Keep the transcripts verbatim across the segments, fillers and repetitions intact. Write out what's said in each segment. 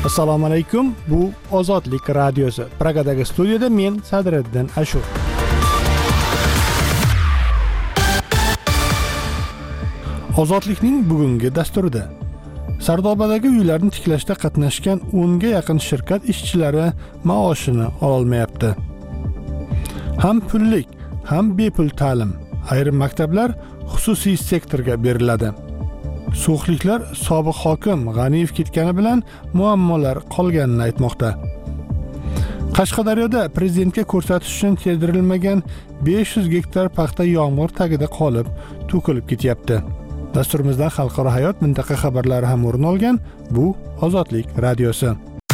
Assalomu alaykum. Bu Ozodlik radiosi. Pragadagi studiyada men Sadriddin Ashur. Ozodlikning bugungi dasturida Sardobadagi uylarni tiklashda qatnashgan o'nga yaqin shirkat ishchilari maoshini ololmayapti. Ham pullik, ham bepul ta'lim. Ayrim maktablar xususiy sektorga beriladi. So'xliklar sobiq hokim G'aniyev ketgani bilan muammolar qolganini aytmoqda. Qashqadaryoda prezidentga ko'rsatish uchun keltirilmagan besh yuz gektar paxta yomg'ir tagida qolib, to'kilib ketyapti. Dasturimizdan xalqaro hayot mintaqa xabarlari ham o'rin olgan. Bu Ozodlik radiosi.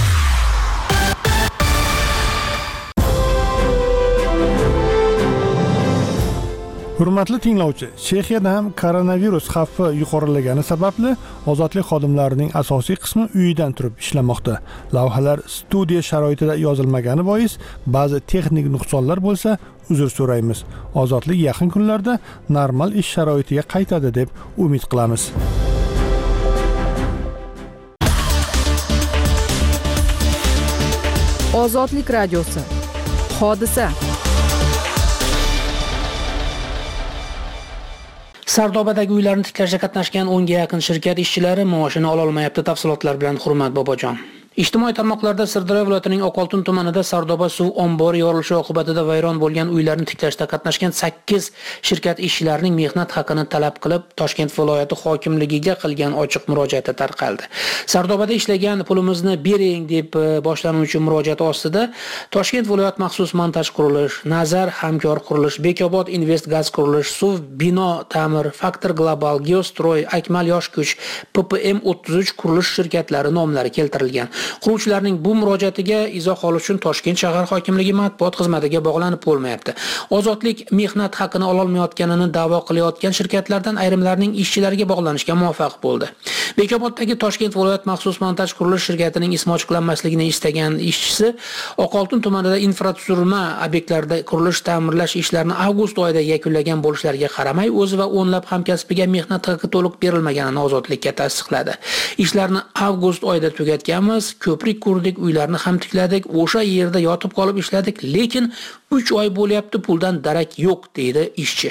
Hurmatli tinglovchi, Chexiyada ham koronavirus xavfi yuqorilagani sababli ozodlik xodimlarining asosiy qismi uyidan turib ishlamoqda. Lavhalar studiya sharoitida yozilmagani bois ba'zi texnik nuqsonlar bo'lsa, uzr so'raymiz. Ozodlik yaqin kunlarda normal ish sharoitiga qaytadi deb umid qilamiz. Ozodlik radiosi. Hodisa. Sardobadagi uylarni tiklashga qatnashgan o'nga yaqin shirkat ishchilari maoshini ola olmayapti. Tafsilotlar bilan Hurmat Bobojon. Ijtimoiy tarmoqlarda Sirdaryo viloyatining Oqoltin tumanida Sardoba suv ombori yorilishi oqibatida vayron bo'lgan uylarni tiklashda qatnashgan sakkiz shirkat ishchilarining mehnat haqini talab qilib Toshkent viloyati hokimligiga qilgan ochiq murojaati tarqaldi. Sardobada ishlagan pulimizni bering deb boshlanuvchi murojaat ostida Toshkent viloyat maxsus montaj qurilish, Nazar hamkor qurilish, Bekobod Invest gaz qurilish, Suv bino ta'mir, Faktor Global, Geostroy, Akmal yosh kuch, P P M o'ttiz uch qurilish shirkatlari nomlari keltirilgan. Quruvchilarning bu murojaatiga izoh olish uchun Toshkent shahar hokimligi matbuot xizmatiga bog'lanib bo'lmayapti. Ozodlik mehnat haqini ola olmayotganini da'vo qilayotgan shirkatlardan ayrimlarining ishchilariga bog'lanishga muvaffaq bo'ldi. Bekoboddagi Toshkent viloyat maxsus montaj qurilish shirkatining ismi ochiqlanmasligini istagan ishchisi Oqoltin tumanida infratuzilma obyektlarida qurilish ta'mirlash ishlarini avgust oyida yakunlagan bo'lishlariga qaramay, o'zi va o'nlab hamkasbiga mehnat haqi to'liq berilmaganini Ozodlikka tasdiqladi. Ishlarni avgust oyida tugatganmiz. Ko'prik qurdik, uylarni ham tikladik, o'sha yerda yotib qolib ishladik, lekin uch oy bo'lyapti, puldan darak yo'q, deydi ishchi.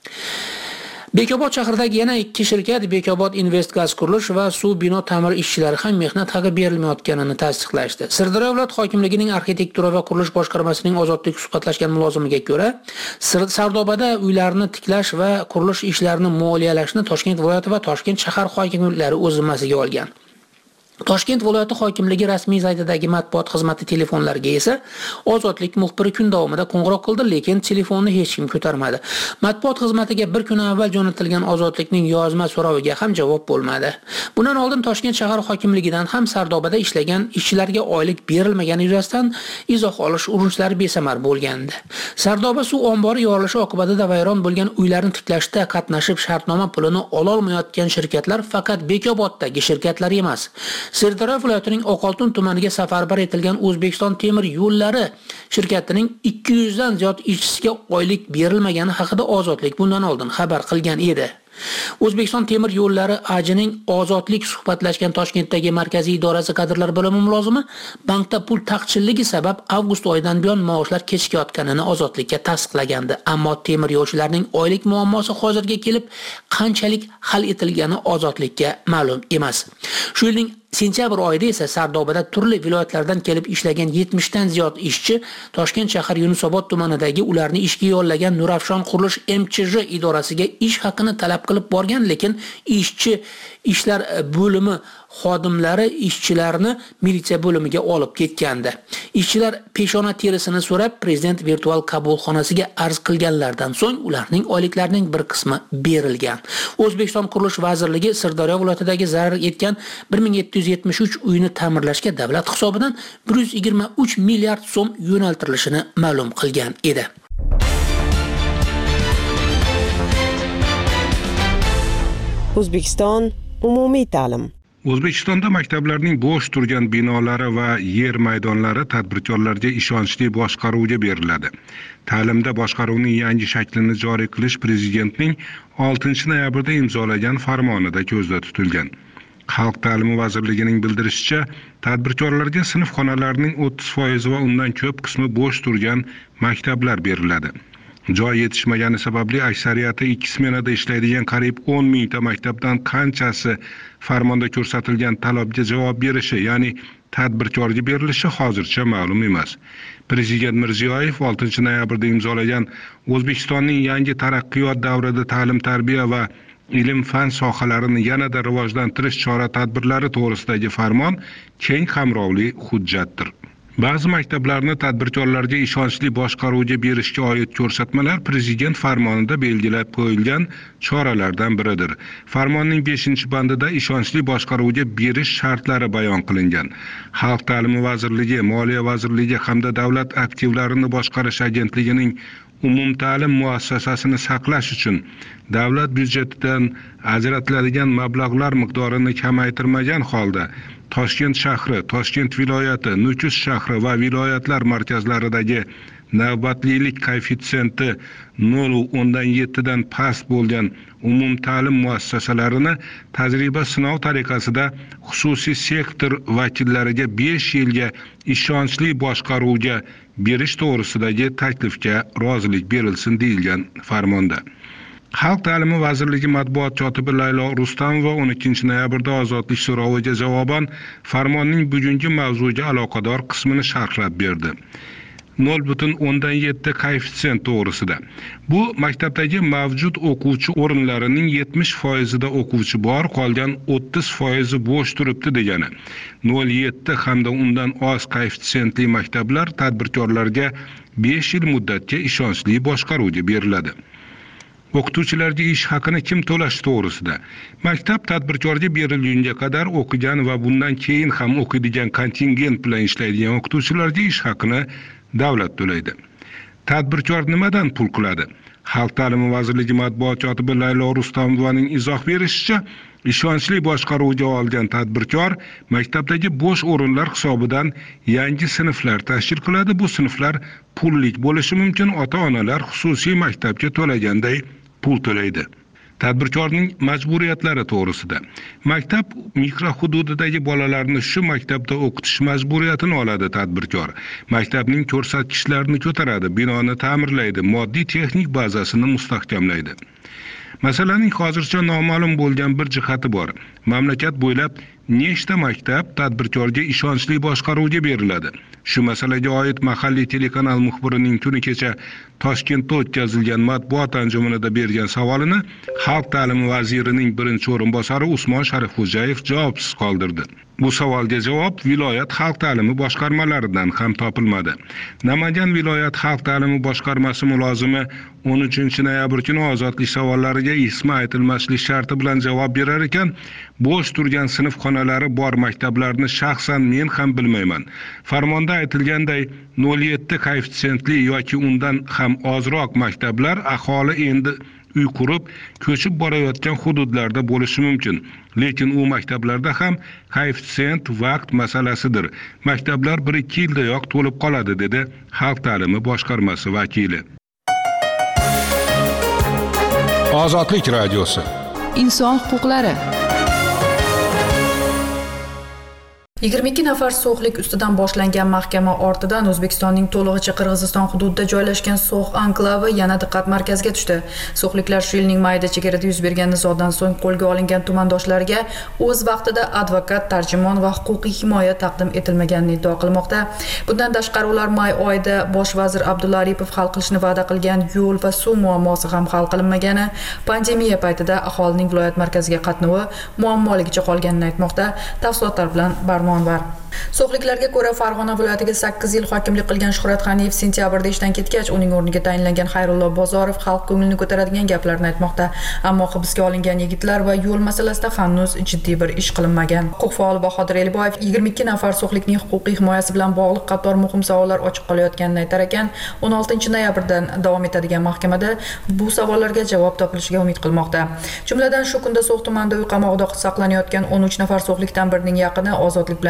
Bekobod shahridagi yana ikki shirkat Bekobod Invest gaz qurilish va suv bino ta'mir ishchilari ham mehnat haqi berilmayotganini tasdiqlashdi. Sirdaryo viloyat hokimligining arxitektura va qurilish boshqarmasining Ozodlik suhbatlashgan mulozimiga ko'ra, Sardobada uylarni tiklash va qurilish ishlarini moliyalashni Toshkent viloyati va Toshkent shahar hokimliklari o'z zimmasiga olgan. Toshkent viloyati hokimligi rasmiy saytidagi matbuot xizmati telefonlariga esa Ozodlik muxbiri kun davomida qo'ng'iroq qildi, lekin telefonni hech kim ko'tarmadi. Matbuot xizmatiga bir kun avval jo'natilgan Ozodlikning yozma so'roviga ham javob bo'lmadi. Bundan oldin Toshkent shahar hokimligidan ham Sardobada ishlagan ishchilarga oylik berilmagani yuzasidan izoh olish urinishlari besamar bo'lgandi. Sardoba suv ombori yorilishi oqibatida vayron bo'lgan uylarni tiklashda qatnashib shartnoma pulini ola olmayotgan shirkatlar faqat Bekoboddagi shirkatlar emas. Sirdaryo viloyatining Oqoltin tumaniga safarbar etilgan O'zbekiston temir yo'llari shirkatining ikki yuz dan ziyod ishchisiga oylik berilmagani haqida Ozodlik bundan oldin xabar qilgan edi. O'zbekiston temir yo'llari ajining Ozodlik suhbatlashgan Toshkentdagi markaziy idorasi kadrlar bo'limi mulozimi bankda pul taqchilligi sabab avgust oyidan buyon maoshlar kechikayotganini Ozodlikka tasdiqlagandi. Ammo temir yo'lchilarning oylik muammosi hozirga kelib qanchalik hal etilgani Ozodlikka ma'lum emas. Shu yilning sentyabr oyida esa Sardobada turli viloyatlardan kelib ishlagan yetmish dan ziyod ishchi Toshkent shahar Yunusobod tumanidagi ularni ishga yollagan Nurafshon qurilish M Ch J idorasiga ish haqini talab qilib borgan, lekin ishchi ishlar bo'limi xodimlari ishchilarni militsiya bo'limiga olib ketgandi. Ishchilar peshona terisini so'rab prezident virtual qabulxonasiga arz qilganlardan so'ng ularning oyliklarining bir qismi berilgan. O'zbekiston Qurilish vazirligi Sirdaryo viloyatidagi zarar yetgan bir ming yetti yuz yetmish uch uyni ta'mirlashga davlat hisobidan bir yuz yigirma uch milliard so'm yo'naltirilishini ma'lum qilgan edi. O'zbekiston umumiy ta'lim. O'zbekistonda maktablarning bo'sh turgan binolari va yer maydonlari tadbirkorlarga ishonchli boshqaruvga beriladi. Ta'limda boshqaruvning yangi shaklini joriy qilish prezidentning oltinchi noyabrda imzolagan farmonida ko'zda tutilgan. Xalq ta'limi vazirligining bildirishicha, tadbirkorlarga sinf xonalarining o'ttiz foizi va undan ko'p qismi bo'sh turgan maktablar beriladi. Joy yetishmagani sababli aksariyati ikki smenada ishlaydigan qariyb o'n mingta maktabdan qanchasi farmonda ko'rsatilgan talabga javob berishi, ya'ni tadbirkorga berilishi hozircha ma'lum emas. Prezident Mirziyoyev oltinchi noyabrda imzolagan O'zbekistonning yangi taraqqiyot davrida ta'lim-tarbiya va ilm-fan sohalarini yanada rivojlantirish chora-tadbirlari to'g'risidagi farmon keng qamrovli hujjatdir. Ba'zi maktablarni tadbirkorlarga ishonchli boshqaruvga berishga oid ko'rsatmalar Prezident farmonida belgilab qo'yilgan choralardan biridir. Farmonning beshinchi bandida ishonchli boshqaruvga berish shartlari bayon qilingan. Xalq ta'limi vazirligi, Moliya vazirligi hamda davlat aktivlarini boshqarish agentligining umumta'lim muassasasini saqlash uchun davlat byudjetidan ajratiladigan mablag'lar miqdorini kamaytirmagan holda Toshkent shahri, Toshkent viloyati, Nukus shahri va viloyatlar markazlaridagi navbatlilik koeffitsiyenti nol nuqta o'ndan yetti dan past bo'lgan umumta'lim muassasalarini tajriba sinov tariqasida xususiy sektor vakillariga besh yilga ishonchli boshqaruvga berish to'g'risidagi taklifga rozilik berilsin deyilgan farmonda. Xalq ta'limi vazirligi matbuot kotibi Laylo Rustamova o'n ikkinchi noyabrda ozodlik so'roviga javoban farmonning bugungi mavzuga aloqador qismini sharhlab berdi. nol butun o'ndan yetti koeffitsient to'g'risida. Bu maktabdagi mavjud o'quvchi o'rinlarining yetmish foizida o'quvchi bor, qolgan o'ttiz foizi bo'sh turibdi degani. nol butun yetti hamda undan oz koeffitsiyentli maktablar tadbirkorlarga besh yil muddatga ishonchli boshqaruvga beriladi. O'qituvchilarga ish haqini kim to'lashi to'g'risida. Maktab tadbirkorga berilgunga qadar o'qigan va bundan keyin ham o'qiydigan kontingent bilan ishlaydigan o'qituvchilarga ish haqini davlat to'laydi. Tadbirkor nimadan pul qiladi? Xalq ta'limi vazirligi matbuot kotibi Laylo Rustamovaning izoh berishicha, ishonchli boshqaruvga olgan tadbirkor maktabdagi bo'sh o'rinlar hisobidan yangi sinflar tashkil qiladi. Bu sinflar pullik bo'lishi mumkin. Ota-onalar xususiy maktabga to'laganday pul to'laydi. Tadbirkorning majburiyatlari to'g'risida. Maktab mikrohududidagi bolalarni shu maktabda o'qitish majburiyatini oladi tadbirkor. Maktabning ko'rsatkichlarini ko'taradi, binoni ta'mirlaydi, moddiy texnik bazasini mustahkamlaydi. Masalaning hozircha noma'lum bo'lgan bir jihati bor. Mamlakat bo'ylab nechta maktab tadbirkorga ishonchli boshqaruvga beriladi? Shu masalaga oid mahalliy telekanal muxbirining kuni kecha Toshkentda o'tkazilgan matbuot anjumanida bergan savolini Xalq ta'limi vazirining birinchi o'rinbosari Usmon Sharifxo'jayev javobsiz qoldirdi. Bu savolga javob viloyat xalq ta'limi boshqarmalaridan ham topilmadi. Namangan viloyat xalq ta'limi boshqarmasi mulozimi o'n uchinchi noyabr kuni ozodlik savollariga ismi aytilmaslik sharti bilan javob berar ekan, bo'sh turgan sinf xonalari bor maktablarni shaxsan men ham bilmayman. Farmonda aytilganday nol butun yetti koeffitsiyentli yoki undan ham ozroq maktablar aholi endi uy qurib, ko'chib borayotgan hududlarda bo'lishi mumkin. Lekin u maktablarda ham koeffitsient vaqt masalasidir. Maktablar bir ikki yildayoq to'lib qoladi, dedi Xalq ta'limi boshqarmasi vakili. Ozodlik radiosi. Inson huquqlari. yigirma ikki nafar so'xlik ustidan boshlangan mahkama ortidan O'zbekistonning to'lig'icha Qirg'iziston hududida joylashgan So'x anklavi yana diqqat markaziga tushdi. So'xliklar shu yilning mayida chegarada yuz bergan nizodan so'ng qo'lga olingan tumandoshlarga o'z vaqtida advokat, tarjimon va huquqiy himoya taqdim etilmaganini iddao qilmoqda. Bundan tashqari ular may oyida bosh vazir Abdulla Aripov hal qilishni va'da qilgan yo'l va suv muammosi ham hal qilinmagani, pandemiya paytida aholining viloyat markaziga qatnovi muammoligicha qolganini aytmoqda. Tafsilotlar bilan Barno var. So'xliklarga ko'ra Farg'ona viloyatiga sakkiz yil hokimlik qilgan Shuhrat G'aniyev sentyabrda ishdan ketgach, uning o'rniga tayinlangan Xayrullo Bozorov xalq ko'nglini ko'taradigan gaplarni aytmoqda. Ammo hibsga olingan yigitlar va yo'l masalasida hanuz jiddiy bir ish qilinmagan. Huquq faoli Bahodir Eliboyev yigirma ikki nafar so'xlikning huquqiy himoyasi bilan bog'liq qator muhim savollar ochiq qolayotganini aytar ekan, o'n oltinchi noyabrdan davom etadigan mahkamada bu savollarga javob topilishiga umid qilmoqda. Jumladan shu kunda So'x tumanida uy qamog'ida saqlanayotgan o'n uch nafar so'xlikdan birining yaqini ozodlik bilan mikrofon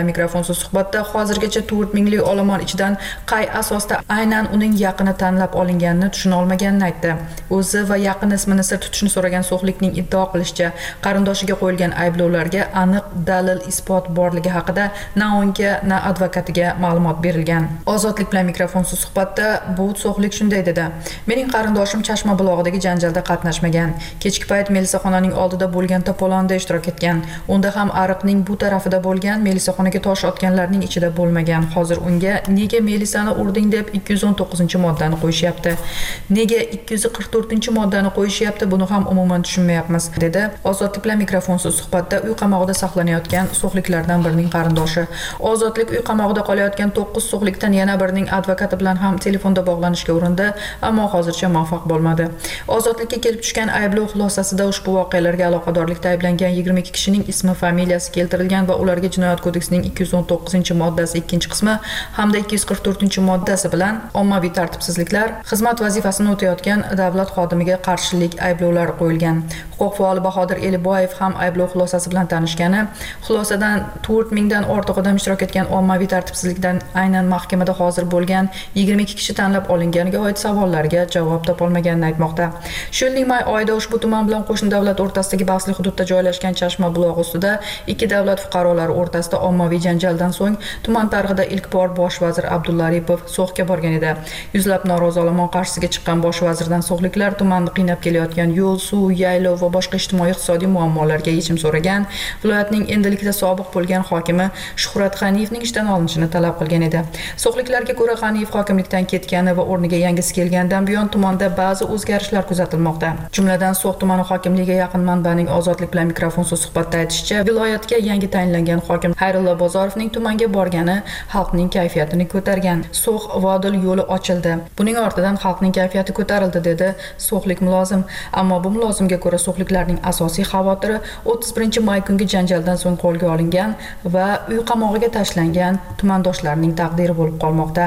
mikrofonsiz suhbatda hozirgacha to'rt minglik olomon ichidan qay asosda aynan uning yaqini tanlab olinganini tushuna olmaganini aytdi. O'zi va yaqin ismini sir tutishni so'ragan so'xlikning iddao qilishicha, qarindoshiga qo'yilgan ayblovlarga aniq dalil isbot borligi haqida na unga, na advokatiga ma'lumot berilgan. Ozodlik bilan mikrofonsiz suhbatda bu so'xlik shunday dedi: "Mening qarindoshim Chashma bulog'idagi janjalda qatnashmagan. Kechki payt melisaxonaning oldida bo'lgan to'polonda ishtirok etgan. Unda ham ariqning bu tarafida bo'lgan, melisaxonaga tosh otganlarning ichida bo'lmagan. Hozir unga nega melisani urding deb ikki yuz o'n to'qqizinchi moddani qo'yishyapti. Nega ikki yuz qirq to'rtinchi moddani qo'yishyapti, buni ham umuman tushunmayapmiz", dedi Ozodlik bilan mikrofonsiz suhbatda uy qamog'ida saqlanayotgan so'xliklardan birining qarindoshi. Ozodlik uy qamog'ida qolayotgan to'qqiz so'xlikdan yana birining advokati bilan ham telefonda bog'lanishga urindi, ammo hozircha muvaffaq bo'lmadi. Ozodlikka kelib tushgan ayblov xulosasida ushbu voqealarga aloqadorlikda ayblangan yigirma ikki kishining ismi, familiyasi keltirilgan va ularga Jinoyat kodeksining ikki yuz o'n to'qqizinchi moddasi ikkinchi qismi hamda ikki yuz qirq to'rtinchi moddasi bilan ommaviy tartibsizliklar, xizmat vazifasini o'tayotgan davlat xodimiga qarshilik ayblovlari qo'yilgan. Huquq faoli Bahodir Eliboyev ham ayblov xulosasi bilan tanishgani, xulosadan to'rt mingdan ortiq odam ishtirok etgan ommaviy tartibsizlikdan aynan mahkamada hozir bo'lgan yigirma ikki kishi tanlab olinganiga oid savollarga javob topolmaganini aytmoqda. Shu yilning may oyida ushbu tuman bilan qo'shni davlat o'rtasidagi bahsli hududda joylashgan Chashma bulog'i ustida ikki davlat fuqarolari o'rtasida ommaviy janjaldan so'ng tuman tarixida ilk bor bosh vazir Abdulla Aripov so'xga borgan edi. Yuzlab norozi olomon qarshisiga chiqqan bosh vazirdan so'xliklar tumanni qiynab kelayotgan yo'l, suv, yaylov va boshqa ijtimoiy-iqtisodiy muammolarga yechim so'ragan, viloyatning endilikda sobiq bo'lgan hokimi Shuhrat G'aniyevning ishdan olinishini talab qilgan edi. So'xliklarga ko'ra G'aniyev hokimlikdan ketgani va o'rniga yangisi kelgandan buyon tumanda ba'zi o'zgarishlar kuzatilmoqda. Jumladan So'x tumani hokimligiga yaqin manbaning Ozodlik bilan mikrofonsiz suhbatda aytishicha, viloyatga yangi tayinlangan hokim Xayrullo Bozorovning tumanga borgani xalqning kayfiyatini ko'targan. So'x Vodil yo'li ochildi. Buning ortidan xalqning kayfiyati ko'tarildi, dedi so'xlik mulozim. Ammo bu mulozimga ko'ra so'xliklarning asosiy xavotiri o'ttiz birinchi may kungi janjaldan so'ng qo'lga olingan va uy qamog'iga tashlangan tumandoshlarning taqdiri bo'lib qolmoqda.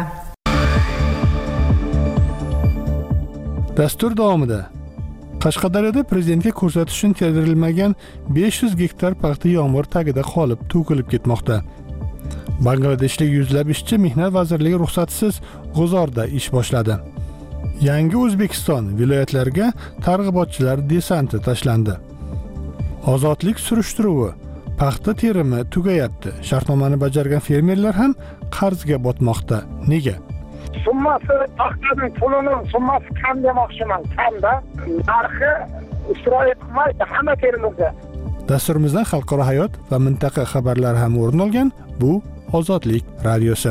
Dastur davomida Qashqadaryoda prezidentga ko'rsatish uchun terdirilmagan besh yuz gektar paxta yomg'ir tagida qolib, to'kilib ketmoqda. Bangladeshlik yuzlab ishchi Mehnat vazirligi ruxsatsiz G'uzorda ish boshladi. Yangi O'zbekiston viloyatlariga targ'ibotchilar desanti tashlandi. Ozodlik surishtiruvi, paxta terimi tugayapti. Shartnomani bajargan fermerlar ham qarzga botmoqda. Nega? Summasi paxtaning pulini summasi kam demoqchiman, kamda. Narxi isroil qilmaydi hamma terimizda. Dasturimizdan xalqaro hayot va mintaqa xabarlari ham o'rin olgan. Bu Ozodlik radiosi.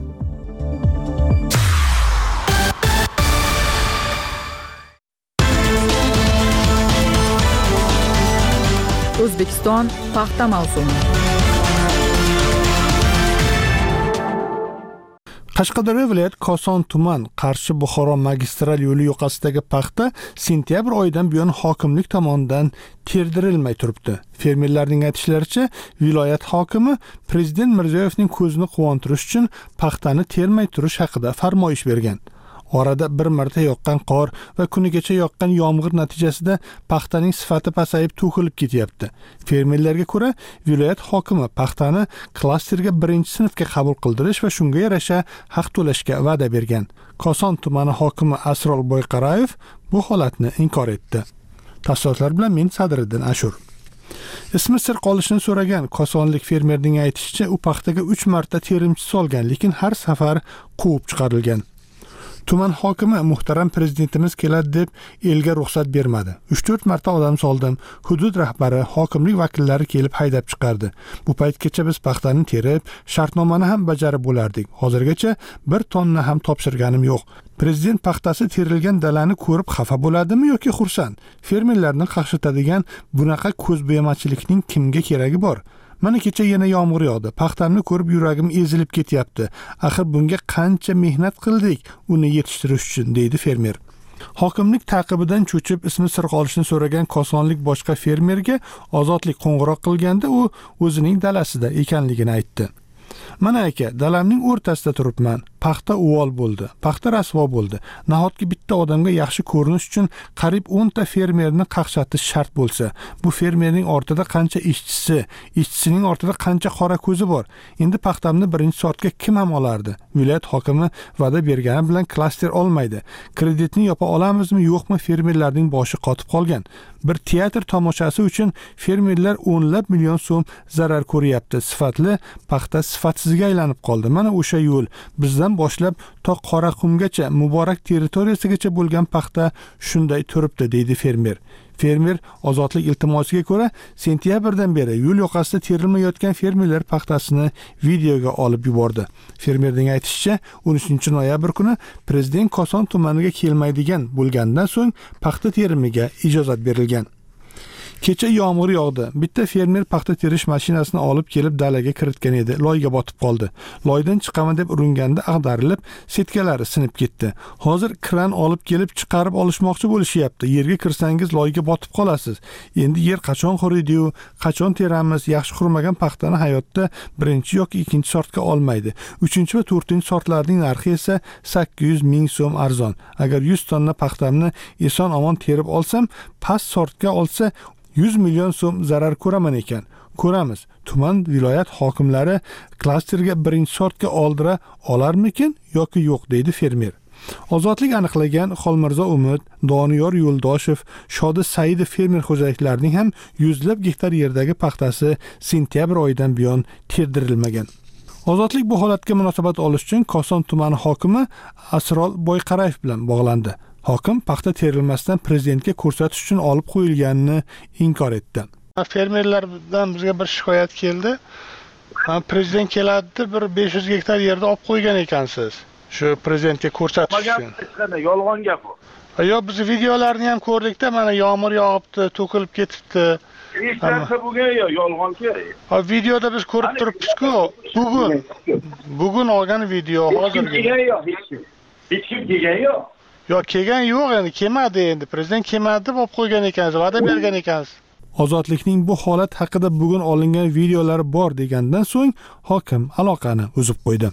O'zbekiston paxta mavsumi. Qashqadaryo viloyat Koson tuman Qarshi Buxoro magistral yo'li yoqasidagi paxta sentyabr oyidan buyon hokimlik tomonidan terdirilmay turibdi. Fermerlarning aytishlaricha, viloyat hokimi prezident Mirziyoyevning ko'zini quvontirish uchun paxtani termay turish haqida farmoyish bergan. Orada bir marta yoqqan qor va kunigacha yoqqan yomg'ir natijasida paxtaning sifati pasayib to'kilib ketyapti. Fermerlarga ko'ra, viloyat hokimi paxtani klasterga birinchi sinfga qabul qildirish va shunga yarasha haq to'lashga va'da bergan. Koson tumani hokimi Asrol Boyqarayev bu holatni inkor etdi. Tafsilotlar bilan men Sadriddin Ashur. Ismi sir qolishini so'ragan kosonlik fermerning aytishicha, u paxtaga uch marta terimchi solgan, lekin har safar quvib chiqarilgan. Tuman hokimi muhtaram prezidentimiz keladi deb elga ruxsat bermadi. uch to'rt marta odam soldim. Hudud rahbari, hokimlik vakillari kelib haydab chiqardi. Bu paytgacha biz paxtani terib, shartnomani ham bajarib bo'lardik. Hozirgacha bir tonna ham topshirganim yo'q. Prezident paxtasi terilgan dalani ko'rib xafa bo'ladimi yoki xursand? Fermerlarni qaqshatadigan bunaqa ko'zbo'yamachilikning kimga keragi bor? Mana kecha yana yomg'ir yog'di. Paxtamni ko'rib yuragim ezilib ketyapti. Axir bunga qancha mehnat qildik uni yetishtirish uchun, deydi fermer. Hokimlik taqibidan cho'chib ismi sir qolishini so'ragan kosonlik boshqa fermerga Ozodlik qo'ng'iroq qilganda u o'zining dalasida ekanligini aytdi. Mana aka, dalamning o'rtasida turibman. paxta uvol bo'ldi, paxta rasvo bo'ldi. Nahotki bitta odamga yaxshi ko'rinish uchun qariyb o'nta fermerni qaqshatish shart bo'lsa, bu fermerning ortida qancha ishchisi, ishchisining ortida qancha qora ko'zi bor. Endi paxtamni birinchi soatga kim ham olardi? Viloyat hokimi va'da bergani bilan klaster olmaydi. Kreditni yopa olamizmi, yo'qmi, fermerlarning boshi qotib qolgan. Bir teatr tomoshasi uchun fermerlar o'nlab million so'm zarar ko'ryapti. Sifatli paxta sifatsizga aylanib qoldi. Mana o'sha yo'l bizdan boshlab to Qoraqumgacha, Muborak territoriyasigacha bo'lgan paxta shunday turibdi, deydi fermer. Fermer ozodlik iltimosiga ko'ra, sentyabrdan beri yo'l yoqasida terilmayotgan fermerlar paxtasini videoga olib yubordi. Fermerning aytishicha, o'n uchinchi noyabr kuni prezident Koson tumaniga kelmaydigan bo'lgandan so'ng paxta terimiga ijozat berilgan. Kecha yomg'ir yog'di. Bitta fermer paxta terish mashinasini olib kelib dalaga kiritgan edi. Loyga botib qoldi. Loydan chiqaman deb uringanda ag'darilib, setkalari sinib ketdi. Hozir kran olib kelib chiqarib olishmoqchi bo'lishyapti. Yerga kirsangiz loyga botib qolasiz. Endi yer qachon quriydi-yu, qachon teramiz? Yaxshi qurmagan paxtani hayotda birinchi yoki ikkinchi sortga olmaydi. uchinchi va to'rtinchi sortlarning narxi esa sakkiz yuz ming so'm arzon. Agar yuz tonna paxtamni eson omon terib olsam, past sortga olsa yuz million so'm zarar ko'raman ekan. Ko'ramiz. Tuman viloyat hokimlari klasterga birinchi sortga oldira olarmikin yoki yo'q, deydi fermer. Ozodlik aniqlagan Xolmirzo Umid, Doniyor Yo'ldoshev, Shodi Saidov fermer xo'jaliklarining ham yuzlab gektar yerdagi paxtasi sentyabr oyidan buyon terdirilmagan. Ozodlik bu holatga munosabat olish uchun Koson tumani hokimi Asrol Boyqarayev bilan bog'landi. Hokim paxta terilmasdan prezidentga ko'rsatish uchun olib qo'yilganini inkor etdi. Fermerlardan bizga bir shikoyat keldi. Prezident keladi, bir besh yuz gektar yerda olib qo'ygan ekansiz. Shu prezidentga ko'rsatish uchun. Yolg'on gap bu. Yo'q, biz videolarni ham ko'rdik-da, mana yomg'ir yog'ibdi, to'kilib ketibdi. Hech narsa bo'lgan yo'q, yolg'on kerak. Ha, videoda biz ko'rib turibmiz-ku. Bugun bugun olgan video hozirgi. Kelgan yo'q, hech kim. Hech kim kelgan yo'q. Yo'q, kelgan yo'q, endi kelmadi endi. Prezident kelmadi deb olib qo'ygan ekansiz, va'da bergan ekansiz. Ozodlikning bu holat haqida bugun olingan videolar bor degandan so'ng hokim aloqani uzib qo'ydi.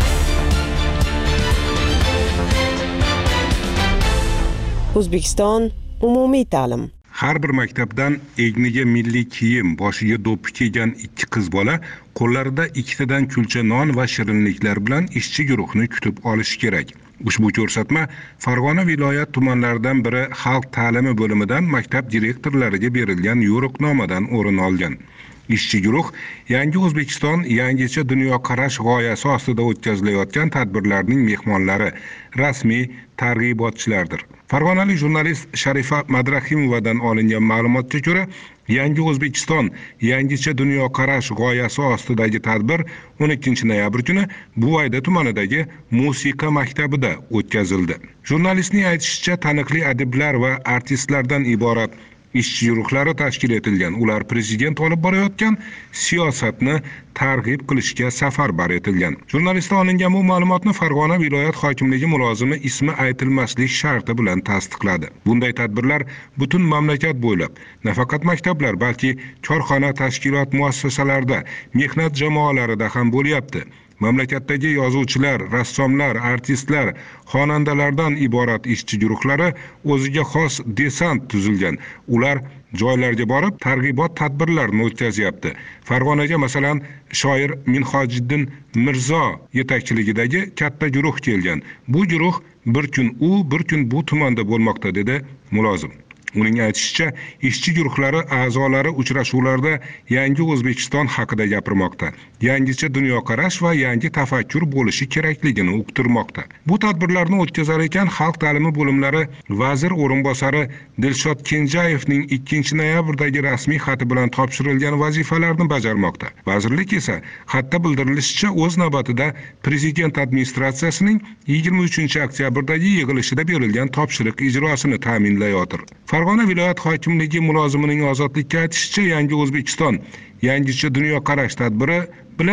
O'zbekiston umumiy ta'lim. Har bir maktabdan egniga milliy kiyim, boshiga do'ppi kiygan ikki qiz bola qo'llarida ikkitadan kulcha non va shirinliklar bilan ishchi guruhni kutib olishi kerak. Ushbu ko'rsatma Farg'ona viloyat tumanlaridan biri xalq ta'limi bo'limidan maktab direktorlariga berilgan yo'riqnomadan o'rin olgan. Ishchi guruh Yangi O'zbekiston yangicha dunyoqarash g'oyasi ostida o'tkazilayotgan tadbirlarning mehmonlari, rasmiy targ'ibotchilardir. Farg'onalik jurnalist Sharifa Madrahimovadan olingan ma'lumotga ko'ra, Yangi O'zbekiston yangicha dunyoqarash g'oyasi ostidagi tadbir o'n ikkinchi noyabr kuni Buvayda tumanidagi musiqa maktabida o'tkazildi. Jurnalistning aytishicha, taniqli adiblar va artistlardan iborat ishchi guruhlari tashkil etilgan. Ular prezident olib borayotgan siyosatni targ'ib qilishga safarbar etilgan. Jurnalistdan olingan bu ma'lumotni Farg'ona viloyat hokimligi mulozimi ismi aytilmaslik sharti bilan tasdiqladi. Bunday tadbirlar butun mamlakat bo'ylab, nafaqat maktablar, balki korxona, tashkilot muassasalarida, mehnat jamoalarida ham bo'lyapti. Mamlakatdagi yozuvchilar, rassomlar, artistlar, xonandalardan iborat ishchi guruhlari o'ziga xos desant tuzilgan. Ular joylarga borib targ'ibot tadbirlarini o'tkazyapti. Farg'onaga masalan shoir Minhojiddin Mirzo yetakchiligidagi katta guruh kelgan. Bu guruh bir kun u, bir kun bu tumanda bo'lmoqda, dedi mulozim. Uning aytishicha, ishchi guruhlari a'zolari uchrashuvlarda Yangi O'zbekiston haqida gapirmoqda. Yangicha dunyoqarash va yangi tafakkur bo'lishi kerakligini uqtirmoqda. Bu tadbirlarni o'tkazar ekan xalq ta'limi bo'limlari vazir o'rinbosari Dilshod Kenjayevning ikkinchi noyabrdagi rasmiy xati bilan topshirilgan vazifalarni bajarmoqda. Vazirlik esa xatda bildirilishicha o'z navbatida prezident administratsiyasining yigirma uchinchi oktyabrdagi yig'ilishida berilgan topshiriq ijrosini ta'minlayotir. Farg'ona viloyat hokimligi mulozimining Ozodlikka aytishicha, Yangi O'zbekiston yangicha dunyoqarash tadbiri bilan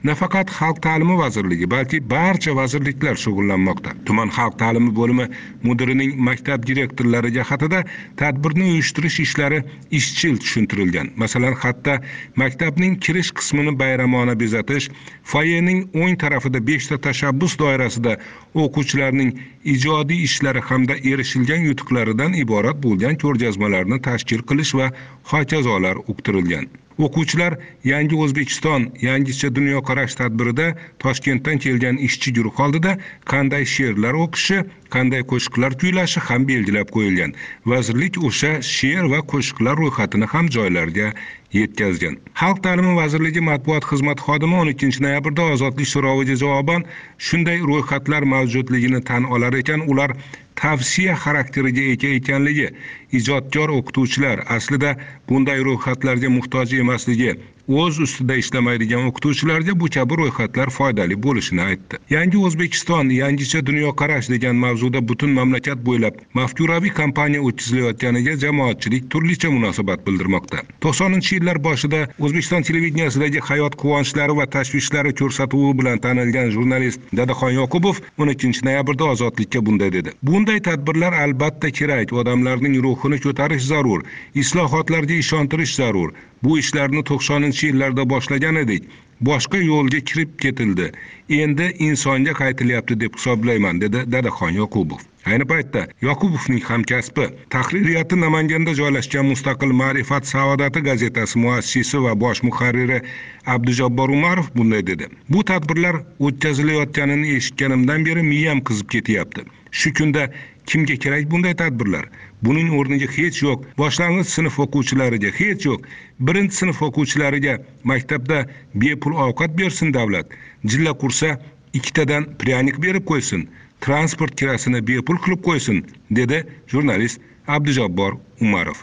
nafaqat Xalq ta'limi vazirligi, balki barcha vazirliklar shug'ullanmoqda. Tuman xalq ta'limi bo'limi mudirining maktab direktorlariga xatida tadbirni uyushtirish ishlari izchil tushuntirilgan. Masalan, xatda maktabning kirish qismini bayramona bezatish, foyening o'ng tarafida beshta tashabbus doirasida o'quvchilarning ijodiy ishlari hamda erishilgan yutuqlaridan iborat bo'lgan ko'rgazmalarni tashkil qilish va hokazolar uqtirilgan. O'quvchilar Yangi O'zbekiston, yangicha dunyoqarash tadbirida Toshkentdan kelgan ishchi guruh oldida qanday she'rlar o'qishi, qanday qo'shiqlar kuylashi ham belgilab qo'yilgan. Vazirlik o'sha she'r va qo'shiqlar ro'yxatini ham joylarga yetkazgan. Xalq ta'limi vazirligi matbuot xizmati xodimi o'n ikkinchi noyabrda ozodlik so'roviga javoban shunday ro'yxatlar mavjudligini tan olar ekan, ular tavsiya xarakteriga ega ekanligi, ijodkor o'qituvchilar aslida bunday ro'yxatlarga muhtoj emasligi, o'z ustida ishlamaydigan o'qituvchilarga bu kabi ro'yxatlar foydali bo'lishini aytdi. Yangi O'zbekiston, yangicha dunyoqarash degan mavzuda butun mamlakat bo'ylab mafkuraviy kampaniya o'tkazilayotganiga jamoatchilik turlicha munosabat bildirmoqda. to'qsoninchi yillar boshida O'zbekiston televideniyasidagi hayot quvonchlari va tashvishlari ko'rsatuvi bilan tanilgan jurnalist Dadaxon Yoqubov o'n ikkinchi noyabrda Ozodlikka bunday dedi. Bunday tadbirlar albatta kerak, odamlarning ruhini ko'tarish zarur, islohotlarga ishontirish zarur. Bu ishlarni to'qsoninchi yillarda boshlagan edik. Boshqa yo'lga kirib ketildi. Endi insonga qaytilyapti deb hisoblayman, dedi Dadaxon Yoqubov. Ayni paytda Yoqubovning hamkasbi, tahririyati Namanganda joylashgan Mustaqil Ma'rifat Saodati gazetasi muassisi va bosh muharriri Abdujabbor Umarov bunday dedi. Bu tadbirlar o'tkazilayotganini eshitganimdan beri miyam qizib ketyapti. Shu kunda kimga kerak bunday tadbirlar? Buning o'rniga hech yo'q, boshlang'ich sinf o'quvchilariga hech yo'q, birinchi sinf o'quvchilariga maktabda bepul ovqat bersin davlat. Jilla qursa ikkitadan pryanik berib qo'ysin, transport kirasini bepul qilib qo'ysin, dedi jurnalist Abdujabbor Umarov.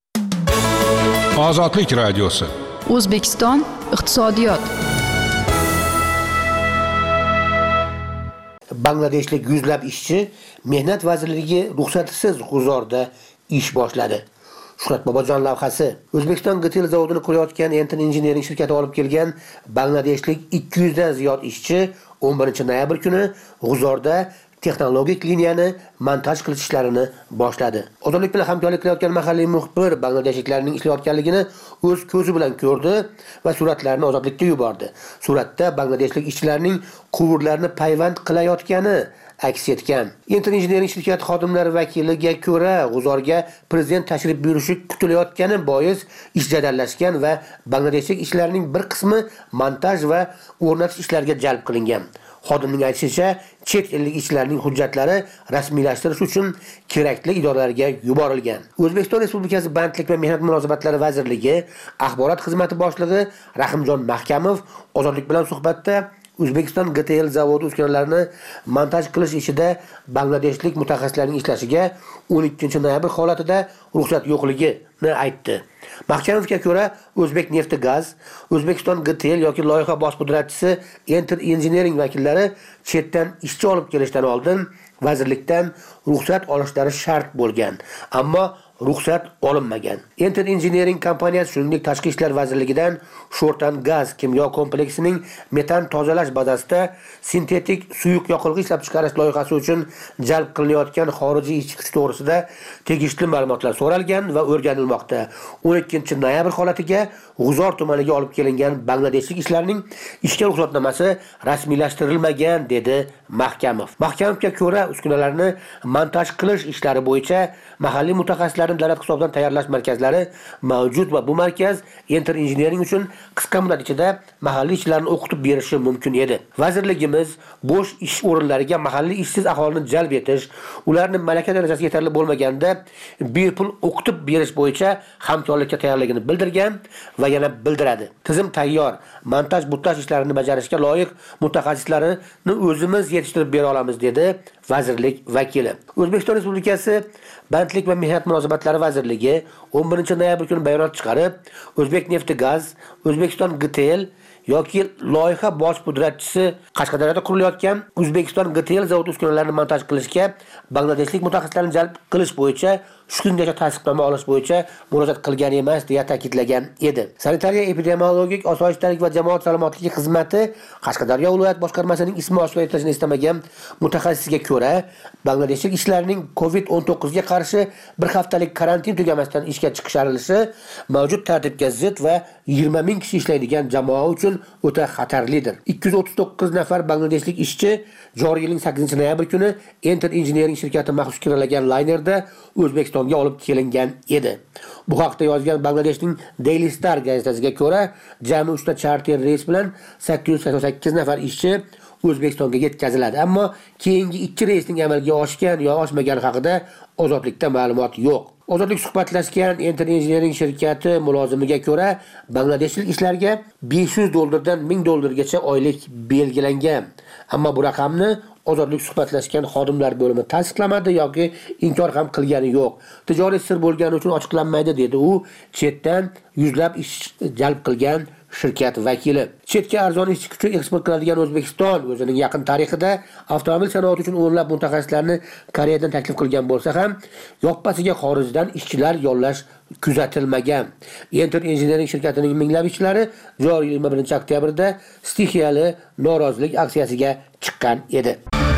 Ozodlik radiosi. O'zbekiston iqtisodiyot. Bangladeshlik yuzlab ishchi Mehnat vazirligi ruxsatisiz g'uzorda ish boshladi. Shuhrat Bobojon lavhasi. O'zbekiston G T L zavodini qurayotgan Enter Engineering shirkati olib kelgan Bangladeshlik ikki yuz dan ziyod ishchi o'n birinchi noyabr kuni g'uzorda texnologik liniyani montaj qilish ishlarini boshladi. Ozodlik bilan hamkorlik qilayotgan mahalliy muxbir Bangladeshliklarning ishlayotganligini o'z ko'zi bilan ko'rdi va suratlarni Ozodlikka yubordi. Suratda Bangladeshlik ishchilarning quvurlarni payvand qilayotgani aks etgan. Enter Engineering shirkati xodimlari vakiliga ko'ra, g'uzorga prezident tashrif buyurishi kutilayotgani bois ish jadallashgan va Bangladeshlik ishchilarning bir qismi montaj va o'rnatish ishlariga jalb qilingan. Xodimning aytishicha, chet ellik ishchilarning hujjatlari rasmiylashtirish uchun kerakli idoralarga yuborilgan. O'zbekiston Respublikasi Bandlik va mehnat munosabatlari vazirligi axborot xizmati boshlig'i Rahimjon Mahkamov Ozodlik bilan suhbatda O'zbekiston G T L zavodi uskunalarini montaj qilish ishida Bangladeshlik mutaxassislarning ishlashiga o'n ikkinchi noyabr holatida ruxsat yo'qligini aytdi. Mahkamovga ko'ra, O'zbek nefti gaz, O'zbekiston G T L yoki loyiha bosh pudratchisi Enter Engineering vakillari chetdan ishchi olib kelishdan oldin vazirlikdan ruxsat olishlari shart bo'lgan, ammo ruxsat olinmagan. Enter Engineering kompaniyasi shuningdek Tashqi ishlar vazirligidan Sho'rtan gaz kimyo kompleksining metan tozalash bazasida sintetik suyuq yoqilg'i ishlab chiqarish loyihasi uchun jalb qilinayotgan xorijiy ishchi kuch to'g'risida tegishli ma'lumotlar so'ralgan va o'rganilmoqda. o'n ikkinchi noyabr holatiga G'uzor tumaniga olib kelingan Bangladeshlik ishlarning ishga ruxsatnomasi rasmiylashtirilmagan, dedi Mahkamov. Mahkamovga ko'ra, uskunalarni montaj qilish ishlari bo'yicha mahalliy mutaxassislarning davlat hisobidan tayyorlash markazlari mavjud va bu markaz Enter Engineering uchun qisqa muddat ichida mahalliy ishchilarni o'qitib berishi mumkin edi. Vazirligimiz bo'sh ish o'rinlariga mahalliy ishsiz aholini jalb etish, ularni malaka darajasi yetarli bo'lmaganda bepul o'qitib berish bo'yicha hamkorlikka tayyorligini bildirgan va yana bildiradi. Tizim tayyor, montaj montaj ishlarini bajarishga loyiq mutaxassislarini o'zimiz yetishtirib bera olamiz, dedi vazirlik vakili. O'zbekiston Respublikasi Bandlik va mehnat munosabatlari vazirligi o'n birinchi noyabr kuni bayonot chiqarib, O'zbek nefti gaz, O'zbekiston G T L yoki loyiha bosh pudratchisi Qashqadaryoda qurilayotgan O'zbekiston G T L zavodi uskunalarini montaj qilishga Bangladeshlik mutaxassislarni jalb qilish bo'yicha shu kungacha tasdiqnoma olish bo'yicha murojaat qilgan emas deya ta'kidlagan edi. Sanitariya epidemiologik osoyishtalik va jamoat salomatligi xizmati Qashqadaryo viloyat boshqarmasining ismi oshkor etilishini istamagan mutaxassisga ko'ra, bangladeshlik ishchilarning covid o'n to'qqiz ga qarshi bir haftalik karantin tugamasdan ishga chiqishlari mavjud tartibga zid va yigirma ming kishi ishlaydigan jamoa uchun o'ta xatarlidir. ikki yuz o'ttiz to'qqiz nafar bangladeshlik ishchi joriy yilning sakkizinchi noyabr kuni Enter Engineering shirkati maxsus kiralagan laynerda O'zbekistonga olib kelingan edi. Bu haqda yozgan Bangladeshning Daily Star gazetasiga ko'ra, jami uchta charter reys bilan sakkiz yuz sakson sakkiz nafar ishchi O'zbekistonga yetkaziladi, ammo keyingi ikki reysning amalga oshgan yo oshmagani haqida ozodlikda ma'lumot yo'q. Ozodlik suhbatlashgan Enter Engineering shirkati mulozimiga ko'ra, bangladeshlik ishlarga besh yuz dollardan ming dollargacha oylik belgilangan. Ammo bu raqamni ozodlik suhbatlashgan xodimlar bo'limi tasdiqlamadi yoki inkor ham qilgani yo'q. Tijoriy sir bo'lgani uchun ochiqlanmaydi dedi u chetdan yuzlab ish jalb qilgan shirkat vakili. Chetga arzon ishchi kuchi eksport qiladigan O'zbekiston o'zining yaqin tarixida avtomobil sanoati uchun o'nlab mutaxassislarni Koreyadan taklif qilgan bo'lsa ham, yoppasiga xorijdan ishchilar yollash kuzatilmagan. Enter Engineering shirkatining minglab ishchilari joriy yil yigirma birinchi oktyabrda stixiyali norozilik aksiyasiga chiqqan edi.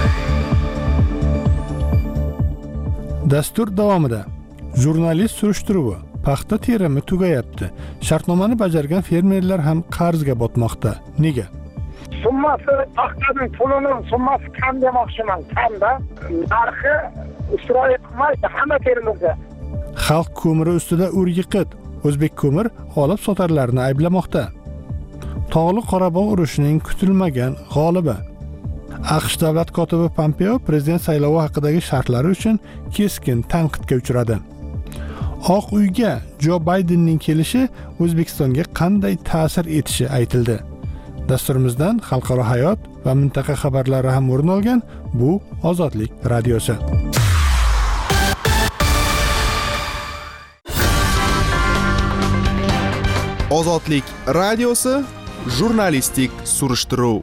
Dastur davomida jurnalist surishtiruvi paxta terimi tugayapti. Shartnomani bajargan fermerlar ham qarzga botmoqda. Nega? Summasi paxtaning pulining summasi kam demoqchiman, kamda. Narxi isroil qilmaydi hamma terimizda. Xalq ko'miri ustida ur-yiqit O'zbek ko'mir olib sotarlarini ayblamoqda. Tog'li Qorabog' urushining kutilmagan g'olibi. AQSh davlat kotibi Pompeo prezident saylovi haqidagi shartlari uchun keskin tanqidga uchradi. Oq uyga Jo Baydenning kelishi O'zbekistonga qanday ta'sir etishi aytildi. Dasturimizdan xalqaro hayot va mintaqa xabarlari ham o'rin olgan bu Ozodlik radiosi. Ozodlik radiosi jurnalistik surishtiruv.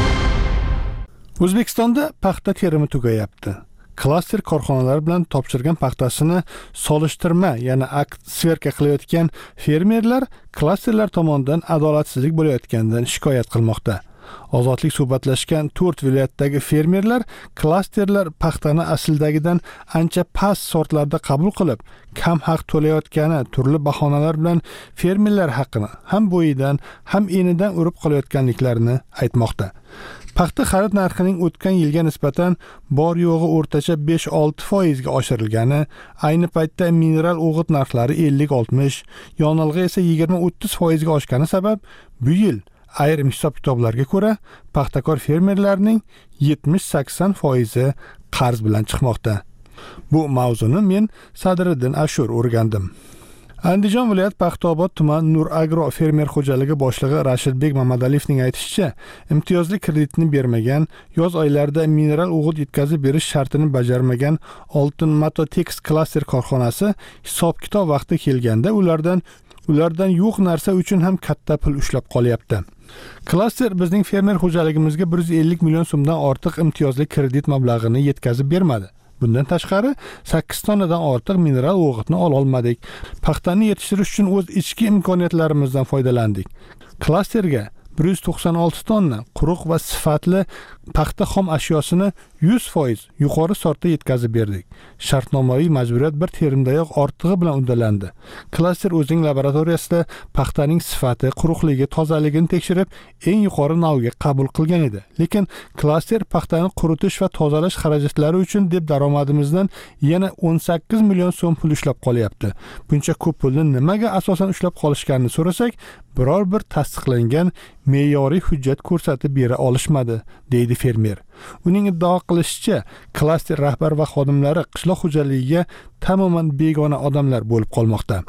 O'zbekistonda paxta terimi tugayapti. Klaster korxonalar bilan topshirgan paxtasini solishtirma, ya'ni akt sverka qilayotgan fermerlar klasterlar tomonidan adolatsizlik bo'layotganidan shikoyat qilmoqda. Ozodlik suhbatlashgan to'rt viloyatdagi fermerlar klasterlar paxtani aslidagidan ancha past sortlarda qabul qilib, kam haq to'layotgani turli bahonalar bilan fermerlar haqqini ham bo'yidan, ham enidan urib qolayotganliklarini aytmoqda. Paxta xarid narxining o'tgan yilga nisbatan bor yo'g'i o'rtacha besh olti foiz ga oshirilgani, ayni paytda mineral o'g'it narxlari ellik oltmish, yonilg'i esa yigirma o'ttiz foiz ga oshgani sabab bu yil ayrim hisob-kitoblarga ko'ra paxtakor fermerlarning yetmish sakson foiz qarz bilan chiqmoqda. Bu mavzuni men Sadriddin Ashur o'rgandim. Andijon viloyat Paxtaobod tuman Nur Agro fermer xo'jaligi boshlig'i Rashidbek Mamadaliyevning aytishicha, imtiyozli kreditni bermagan, yoz oylarida mineral o'g'it yetkazib berish shartini bajarmagan Oltin Matotex klaster korxonasi hisob-kitob vaqti kelganda ulardan ulardan yo'q narsa uchun ham katta pul ushlab qolyapti. Klaster bizning fermer xo'jaligimizga bir yuz ellik million so'mdan ortiq imtiyozli kredit mablag'ini yetkazib bermadi. Bundan tashqari sakkiz tonnadan ortiq mineral o'g'itni ola olmadik. Paxtani yetishtirish uchun o'z ichki imkoniyatlarimizdan foydalandik. Klasterga bir yuz to'qson olti tonna quruq va sifatli paxta xom ashyosini yuz foiz yuqori sortda yetkazib berdik. Shartnomaviy majburiyat bir terimdayoq ortig'i bilan uddalandi. Klaster o'zining laboratoriyasida paxtaning sifati, quruqligi, tozaligini tekshirib, eng yuqori navga qabul qilgan edi. Lekin klaster paxtani quritish va tozalash xarajatlari uchun deb daromadimizdan yana o'n sakkiz million so'm pul ushlab qolyapti. Buncha ko'p pulni nimaga asosan ushlab qolishganini so'rasak, biror bir tasdiqlangan me'yoriy hujjat ko'rsatib bera olishmadi, deydi fermer. Uning iddao qilishicha, klaster rahbar va xodimlari qishloq xo'jaligiga tamoman begona odamlar bo'lib qolmoqda.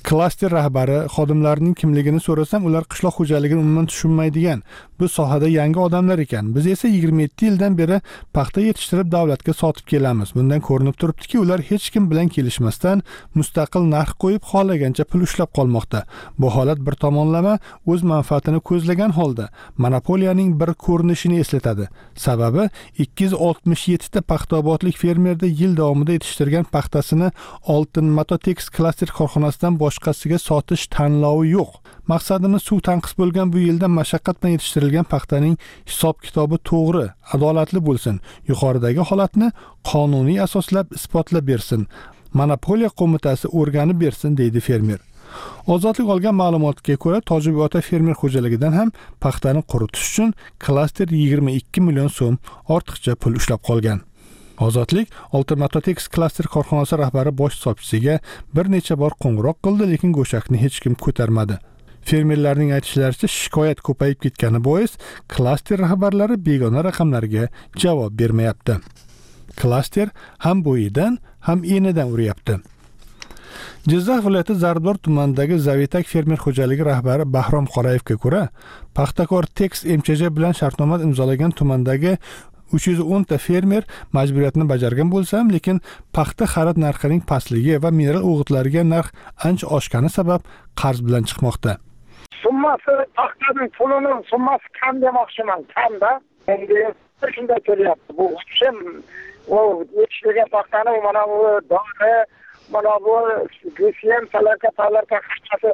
Klaster rahbari xodimlarining kimligini so'rasam, ular qishloq xo'jaligini umuman tushunmaydigan, bu sohada yangi odamlar ekan. Biz esa yigirma yetti yildan beri paxta yetishtirib davlatga sotib kelamiz. Bundan ko'rinib turibdiki, ular hech kim bilan kelishmasdan mustaqil narx qo'yib, xohlagancha pul ushlab qolmoqda. Bu holat bir tomonlama o'z manfaatini ko'zlagan holda monopoliyaning bir ko'rinishini eslatadi. Sababi ikki yuz oltmish yetti ta paxtaobodlik fermerda yil davomida yetishtirgan paxtasini Oltin Matotex klaster korxonasidan boshqasiga sotish tanlovi yo'q. Maqsadimiz suv tanqis bo'lgan bu yilda mashaqqat bilan yetishtirilgan paxtaning hisob-kitobi to'g'ri, adolatli bo'lsin. Yuqoridagi holatni qonuniy asoslab isbotlab bersin. Monopoliya qo'mitasi o'rganib bersin, deydi fermer. Ozodlik olgan ma'lumotga ko'ra, Tojibota fermer xo'jaligidan ham paxtani quritish uchun klaster yigirma ikki million so'm ortiqcha pul ushlab qolgan. Ozodlik Oltin Matotex klaster korxonasi rahbari bosh hisobchisiga bir necha bor qo'ng'iroq qildi, lekin go'shakni hech kim ko'tarmadi. Fermerlarning aytishlaricha, shikoyat ko'payib ketgani bois klaster rahbarlari begona raqamlarga javob bermayapti. Klaster ham bo'yidan, ham enidan uryapti. Jizzax viloyati Zarbdor tumanidagi Zavitak fermer xo'jaligi rahbari Bahrom Qorayevga ko'ra, paxtakor Tex M Ch J bilan shartnoma imzolagan tumandagi uch yuz o'n ta fermer majburiyatni bajargan bo'lsam, lekin paxta xarid narxining pastligi va mineral o'g'itlariga narx ancha oshgani sabab qarz bilan chiqmoqda. Summasi paxtaning pulining summasi kam demoqchiman, kamda. Endi shunday kelyapti. Bu ham o yetishtirgan paxtani mana bu dori, mana bu glisem, salarka, talarka hammasi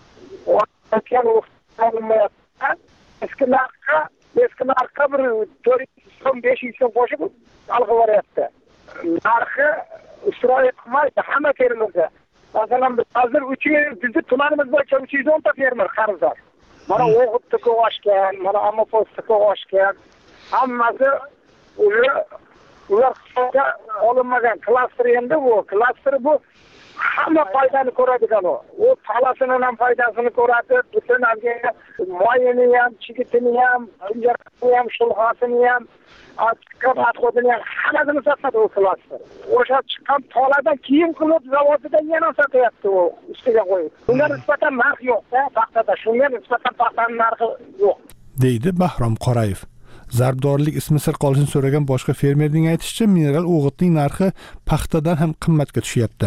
o'tgan o'xshamayapti. Eski narxga, eski narxga bir to'rt yuz so'm, besh yuz so'm qo'shib alg'iboryapti. Narxi isroil qilmaydi hamma fermerga. Masalan, hozir uch yuz bizni tumanimiz bo'yicha uch yuz o'n ta fermer qarzdor. Mana o'g'itniki oshgan, mana amopostniki oshgan. Hammasi ular ular hisobga olinmagan. Klaster endi bu, klaster bu hamma foydani ko'radigan u. U talasining ham foydasini ko'radi, butun avga moyini ham, chigitini ham, pinjarasini ham, shulg'asini ham, atqodini ham hammasini sotadi u klaster. O'sha chiqqan taladan keyin qilib zavodidan yana sotyapti u ustiga qo'yib. Bunga nisbatan narx yo'q-da, paxtada shunga nisbatan paxtaning narxi yo'q, deydi Bahrom Qorayev. Zarbdorlik ismi sir qolishini so'ragan boshqa fermerning aytishicha, mineral o'g'itning narxi paxtadan ham qimmatga tushyapti.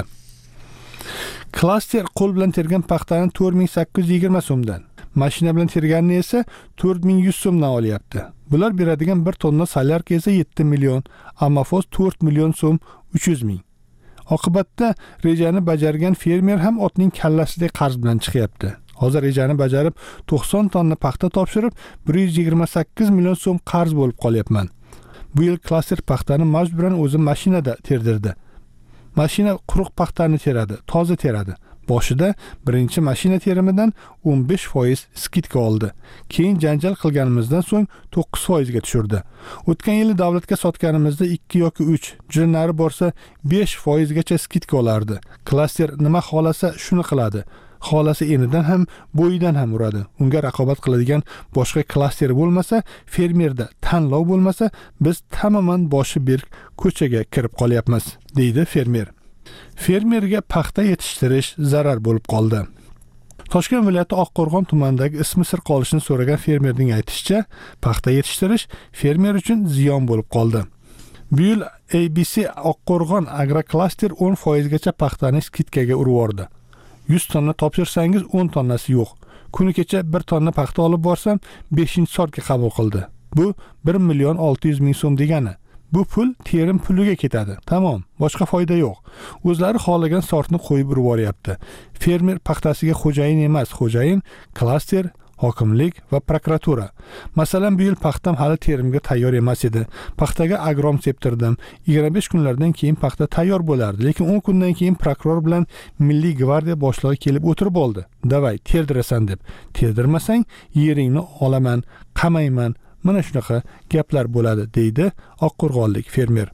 Klaster qo'l bilan tergan paxtani to'rt ming sakkiz yuz yigirma so'mdan, mashina bilan terganini esa to'rt ming yuz so'mdan olyapti. Bular beradigan bir tonna solyarka esa yetti million, amafos to'rt million so'm uch yuz ming. Oqibatda rejani bajargan fermer ham otning kallasidek qarz bilan chiqyapti. Hozir rejani bajarib to'qson tonna paxta topshirib bir yuz yigirma sakkiz million so'm qarz bo'lib qolyapman. Bu yil klaster paxtani majburan o'zi mashinada terdirdi. Mashina quruq paxtani teradi, toza teradi. Boshida birinchi mashina terimidan o'n besh foiz skidka oldi. Keyin janjal qilganimizdan so'ng to'qqiz foiz ga tushirdi. O'tgan yili davlatga sotganimizda ikki yoki uch, jirinlari borsa besh foiz gacha skidka olardi. Klaster nima xolasa shuni qiladi. Xolasi enidan ham, bo'yidan ham uradi. Unga raqobat qiladigan boshqa klaster bo'lmasa, fermerda tanlov bo'lmasa, biz tamoman boshi berk ko'chaga kirib qolyapmiz, deydi fermer. Fermerga paxta yetishtirish zarar bo'lib qoldi. Toshkent viloyati Oqqo'rg'on tumanidagi ismi sir qolishini so'ragan fermerning aytishicha, paxta yetishtirish fermer uchun ziyon bo'lib qoldi. Bu yil A B C Oqqo'rg'on agroklaster o'n foiz gacha paxtani skidkaga urvordi. yuz tonna topshirsangiz o'n tonnasi yo'q. Kuni kecha bir tonna paxta olib borsam beshinchi sortga qabul qildi. Bu bir million olti yuz ming so'm degani. Bu pul terim puliga ketadi. Tamom, boshqa foyda yo'q. O'zlari xohlagan sortni qo'yib yuboryapti. Fermer paxtasiga xo'jayin emas, xo'jayin klaster, hokimlik va prokuratura. Masalan, bu yil paxtam hali terimga tayyor emas edi. Paxtaga agrom septirdim. yigirma besh kunlardan keyin paxta tayyor bo'lardi, lekin o'n kundan keyin prokuror bilan Milliy gvardiya boshlig'i kelib o'tirib oldi. Davay, terdirasan deb. Terdirmasang, yeringni olaman, qamayman. Mana shunaqa gaplar bo'ladi, deydi Oqqo'rg'onlik fermer.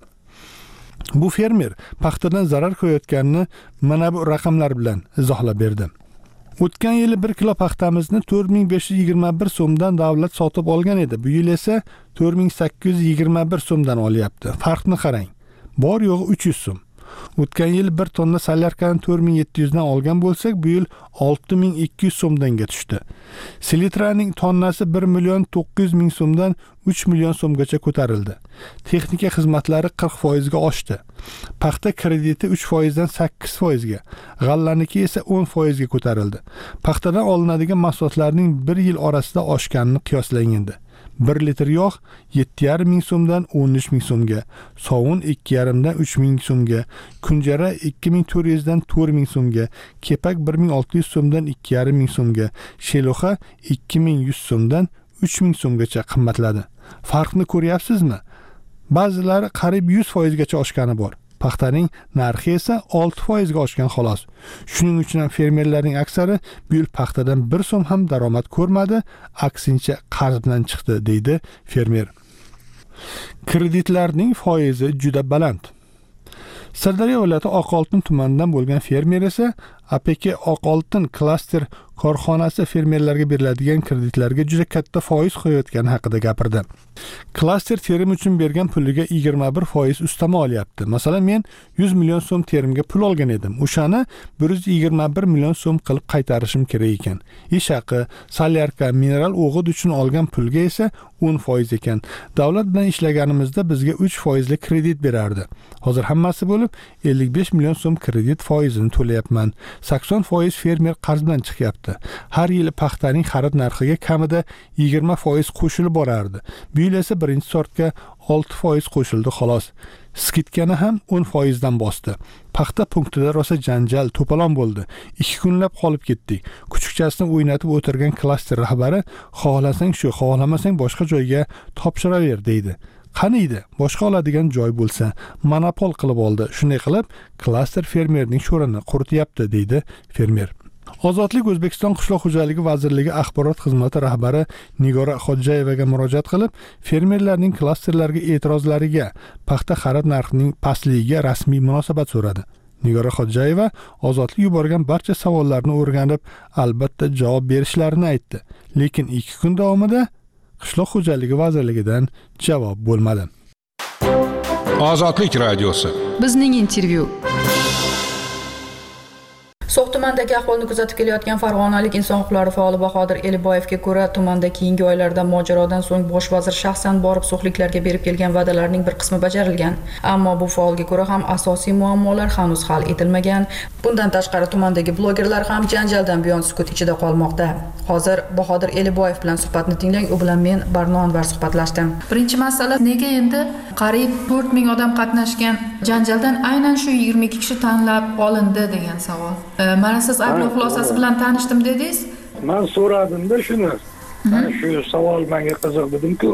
Bu fermer paxtadan zarar ko'rayotganini mana bu raqamlar bilan izohlab berdi. O'tgan yili bir kilo paxtamizni to'rt ming besh yuz yigirma bir so'mdan davlat sotib olgan edi. Bu yil esa to'rt ming sakkiz yuz yigirma bir so'mdan olyapti. Farqni qarang. Bor yo'g'i uch yuz so'm. O'tgan yil bir tonna salyarkani to'rt ming yetti yuz dan olgan bo'lsak, bu yil olti ming ikki yuz so'mdanga tushdi. Selitraning tonnasi bir million to'qqiz yuz ming so'mdan uch million so'mgacha ko'tarildi. Texnika xizmatlari qirq foiz ga oshdi. Paxta krediti uch foiz dan sakkiz foiz ga, g'allaniki esa o'n foiz ga ko'tarildi. Paxtadan olinadigan mahsulotlarning bir yil orasida oshganini qiyoslaganda bir litr yog' yetti yarim ming so'mdan o'n uch ming so'mga, sovun ikki yarim dan uch ming so'mga, kunjara ikki ming to'rt yuz dan to'rt ming so'mga, kepak bir ming olti yuz so'mdan ikki yarim ming so'mga, sheluxa ikki ming yuz so'mdan uch ming so'mgacha qimmatladi. Farqni ko'ryapsizmi? Ba'zilari qariyb yuz foiz gacha oshgani bor. Paxtaning narxi esa olti foiz ga oshgan xolos. Shuning uchun ham fermerlarning aksari bu yil paxtadan bir so'm ham daromad ko'rmadi, aksincha qarz bilan chiqdi, deydi fermer. Kreditlarning foizi juda baland. Sirdaryo viloyati Oqoltin tumanidan bo'lgan fermer esa A P K Oqoltin klaster korxonasi fermerlarga beriladigan kreditlarga juda katta foiz qo'yayotgani haqida gapirdi. Klaster terim uchun bergan puliga yigirma bir foiz ustama olyapti. Masalan, men yuz million so'm terimga pul olgan edim. O'shani bir yuz yigirma bir million so'm qilib qaytarishim kerak ekan. Ish haqi, salyarka, mineral o'g'it uchun olgan pulga esa o'n foiz ekan. Davlat bilan ishlaganimizda bizga uch foizli kredit berardi. Hozir hammasi bo'lib ellik besh million so'm kredit foizini to'layapman. sakson foiz fermer qarz bilan chiqyapti. Har yili paxtaning xarid narxiga kamida yigirma foiz qo'shilib borardi. Bu yil esa birinchi sortga olti foiz qo'shildi xolos. Skitkani ham o'n foiz dan bosdi. Paxta punktida rosa janjal, to'polon bo'ldi. ikki kunlab qolib ketdik. Kuchukchasini o'ynatib o'tirgan klaster rahbari xohlasang shu, xohlamasang boshqa joyga topshiraver deydi. Qaniydi, boshqa oladigan joy bo'lsa, monopol qilib oldi. Shunday qilib, klaster fermerning sho'rini qurityapti, deydi fermer. Ozodlik O'zbekiston Qishloq xo'jaligi vazirligi axborot xizmati rahbari Nigora Xodjayevaga murojaat qilib, fermerlarning klasterlarga e'tirozlariga, paxta xarid narxining pastligiga rasmiy munosabat so'radi. Nigora Xodjayeva Ozodlik yuborgan barcha savollarni o'rganib, albatta javob berishlarini aytdi. Lekin ikki kun davomida Qishloq xo'jaligi vazirligidan javob bo'lmadi. Ozodlik radiosi. Bizning intervyu. So'x tumanidagi ahvolni kuzatib kelayotgan farg'onalik inson huquqlari faoli Bahodir Eliboyevga ko'ra, tumanda keyingi oylarda mojarodan so'ng bosh vazir shaxsan borib so'xliklarga berib kelgan va'dalarning bir qismi bajarilgan. Ammo bu faolga ko'ra ham asosiy muammolar hanuz hal etilmagan. Bundan tashqari tumandagi blogerlar ham janjaldan buyon sukut ichida qolmoqda. Hozir Bahodir Eliboyev bilan suhbatni tinglang, u bilan men Barno Anvar suhbatlashdim. Birinchi masala, nega endi qariyb to'rt ming odam qatnashgan janjaldan aynan shu yigirma ikki kishi tanlab olindi degan savol. Mana siz ayblov xulosasi bilan tanishdim dedingiz. Men so'radim-da shuni. Mana shu savol menga qiziq dedim-ku.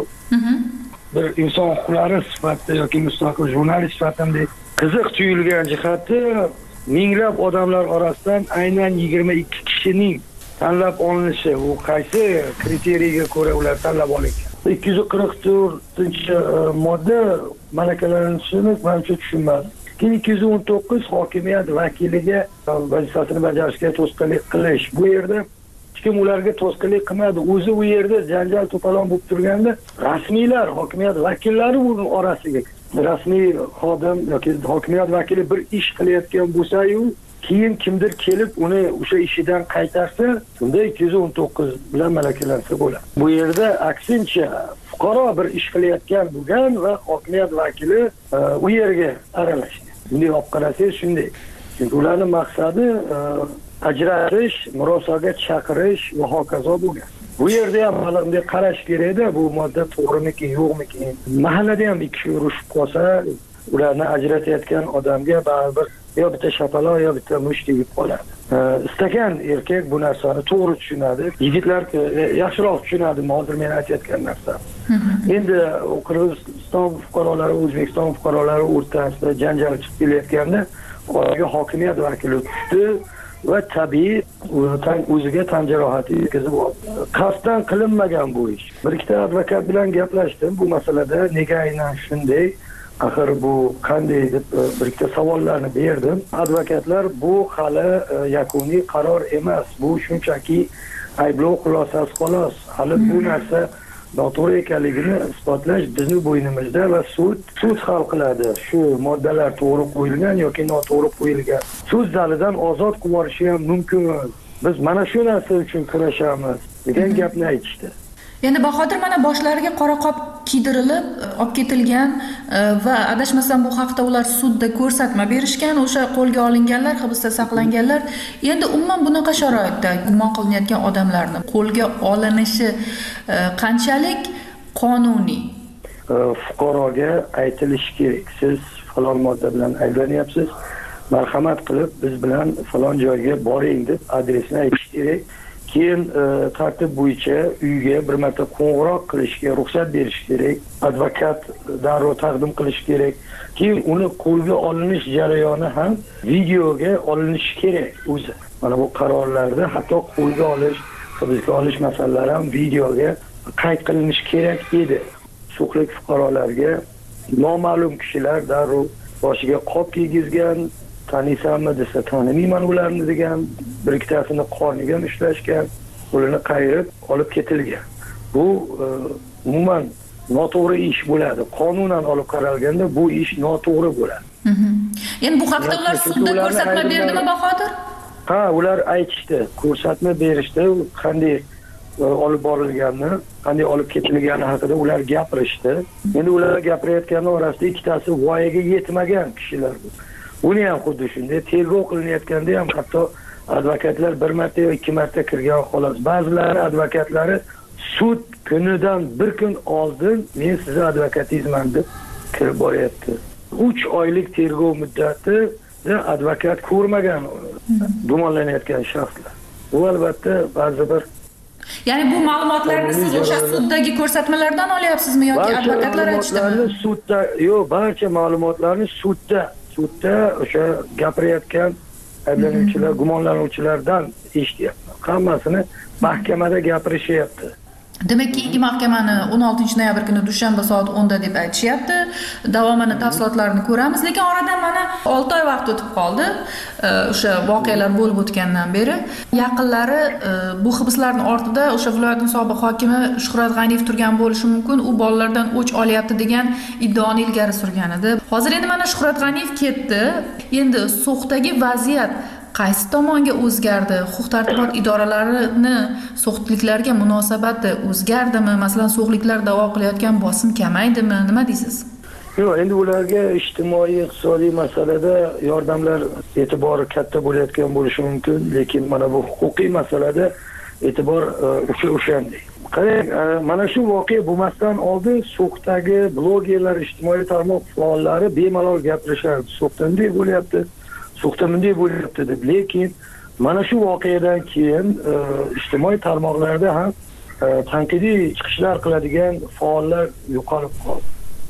Bir inson huquqlari sifatida yoki mustaqil jurnalist sifatida qiziq tuyulgan jihati, minglab odamlar orasidan aynan yigirma ikki kishining tanlab olinishi, u qaysi kriteriyaga ko'ra ular tanlab olingan. ikki yuz qirq to'rtinchi modda malakalanishini menimcha tushunmadim. ikki yuz o'n to'qqiz hokimiyat vakiliga vazifasini bajarishga to'sqinlik qilish. Bu yerda hech kim ularga to'sqinlik qilmadi. O'zi u yerda janjal to'polon bo'lib turganda rasmiylar, hokimiyat vakillari uning orasiga, rasmiy xodim yoki hokimiyat vakili bir ish qilayotgan bo'lsa-yu, keyin kimdir kelib uni o'sha ishidan qaytarsa, unda ikki yuz o'n to'qqiz bilan malakalansa bo'ladi. Bu yerda aksincha fuqaro bir ish qilayotgan bo'lgan va hokimiyat vakili u yerga aralashdi. Bunday olib qarasangiz shunday. Chunki ularning maqsadi ajratish, murosaga chaqirish va hokazo bo'lgan. Bu yerda ham hali bunday qarash kerak-da, bu modda to'g'rimikin, yo'qmikin. Mahallada ham ikki kishi urushib qolsa, ularni ajratayotgan odamga baribir yo bitta shapaloq yo bitta mush tegib qoladi. Istagan erkak bu narsani to'g'ri tushunadi. Yigitlar yaxshiroq tushunadi hozir men aytayotgan narsani. Endi Qirg'iziston fuqarolari, O'zbekiston fuqarolari o'rtasida janjal chiqib kelayotganda oraga hokimiyat vakili tushdi va tabiiy o'ziga tan jarohati yetkazib oldi. Qasddan qilinmagan bu ish. Bir ikkita advokat bilan gaplashdim bu masalada, nega aynan shunday, axir bu qanday deb bir ikkita savollarni berdim. Advokatlar bu hali yakuniy qaror emas, bu shunchaki ayblov xulosasi xolos. Hali bu narsa noto'g'ri ekanligini isbotlash bizning bo'ynimizda va sud sud hal qiladi. Shu moddalar to'g'ri qo'yilgan yoki noto'g'ri qo'yilgan. Sud zalidan ozod qilib yuborishi ham mumkin. Biz mana shu narsa uchun kurashamiz degan gapni aytishdi. Endi Bahodir mana boshlariga qora qop kiydirilib olib ketilgan va adashmasam bu haqda ular sudda ko'rsatma berishgan. O'sha qo'lga olinganlar, hibsda saqlanganlar. Endi umuman bunaqa sharoitda gumon qilinayotgan odamlarning qo'lga olinishi qanchalik qonuniy? Fuqaroga aytilishi kerak. Siz falon modda bilan ayblanayapsiz. Marhamat qilib biz bilan falon joyga boring deb adresini aytish kerak. Keyin tartib bo'yicha uyga bir marta qo'ng'iroq qilishga ruxsat berish kerak. Advokat darrov taqdim qilish kerak. Keyin uni qo'lga olinish jarayoni ham videoga olinishi kerak o'zi. Mana bu qarorlarda hatto qo'lga olish, hibsga olish masalalari ham videoga qayd qilinishi kerak edi. Suqlik fuqarolarga noma'lum kishilar darrov boshiga qop kiygizgan, taniysanmi desa tanimayman ularni degan, bir ikkitasini qorniga ushlashgan, qo'lini qayirib olib ketilgan. Bu umuman noto'g'ri ish bo'ladi. Qonunan olib qaralganda bu ish noto'g'ri bo'ladi. Endi bu haqda ular sudda ko'rsatma berdimi Bahodir? Ha, ular aytishdi, ko'rsatma berishdi, qanday olib borilganini, qanday olib ketilgani haqida ular gapirishdi. Endi ular gapirayotganlar orasida ikkitasi voyaga yetmagan kishilar. Uni ham xuddi shunday tergov qilinayotganda ham hatto advokatlar bir marta yoki ikki marta kirgan xolos. Ba'zilari advokatlari sud kunidan bir kun oldin men sizni advokatingizman deb kirib boryapti. uch oylik tergov muddatida advokat ko'rmagan gumonlanayotgan shaxslar. Bu albatta ba'zi bir Ya'ni bu ma'lumotlarni siz o'sha suddagi ko'rsatmalardan olyapsizmi yoki advokatlar aytishdimi? Sudda, yo'q, barcha ma'lumotlarni sudda sudda o'sha gapirayotgan ayblanuvchilar, gumonlanuvchilardan eshityapman. Hammasini mahkamada gapirishyapti. Demak, keyingi mahkamani o'n oltinchi noyabr kuni dushanba soat o'nda deb aytishyapti. Davomini, tafsilotlarini ko'ramiz, lekin oradan mana olti oy vaqt o'tib qoldi. O'sha voqealar bo'lib o'tgandan beri yaqinlari bu hibslarning ortida o'sha viloyatning sobiq hokimi Shuhrat G'aniyev turgan bo'lishi mumkin. U bolalardan o'ch olyapti degan iddaoni ilgari surgan edi. Hozir endi mana Shuhrat G'aniyev ketdi. Endi So'xdagi vaziyat qaysi tomonga o'zgardi? Huquq-tartibot idoralarini so'xliklarga munosabati o'zgardimi? Masalan, so'xliklar da'vo qilayotgan bosim kamaydimi? Nima deysiz? Yo'q, endi ularga ijtimoiy, iqtisodiy masalada yordamlar e'tibori katta bo'layotgan bo'lishi mumkin, lekin mana bu huquqiy masalada e'tibor o'sha o'shanday. Qarang, mana shu voqea bo'lmasdan oldin So'xdagi blogerlar, ijtimoiy tarmoq faollari bemalol gapirishardi. So'xda bunday bo'lyapti, So'xda bunday bo'lyapti deb. Lekin mana shu voqeadan keyin ijtimoiy tarmoqlarda ham tanqidiy chiqishlar qiladigan faollar yo'qolib qoldi.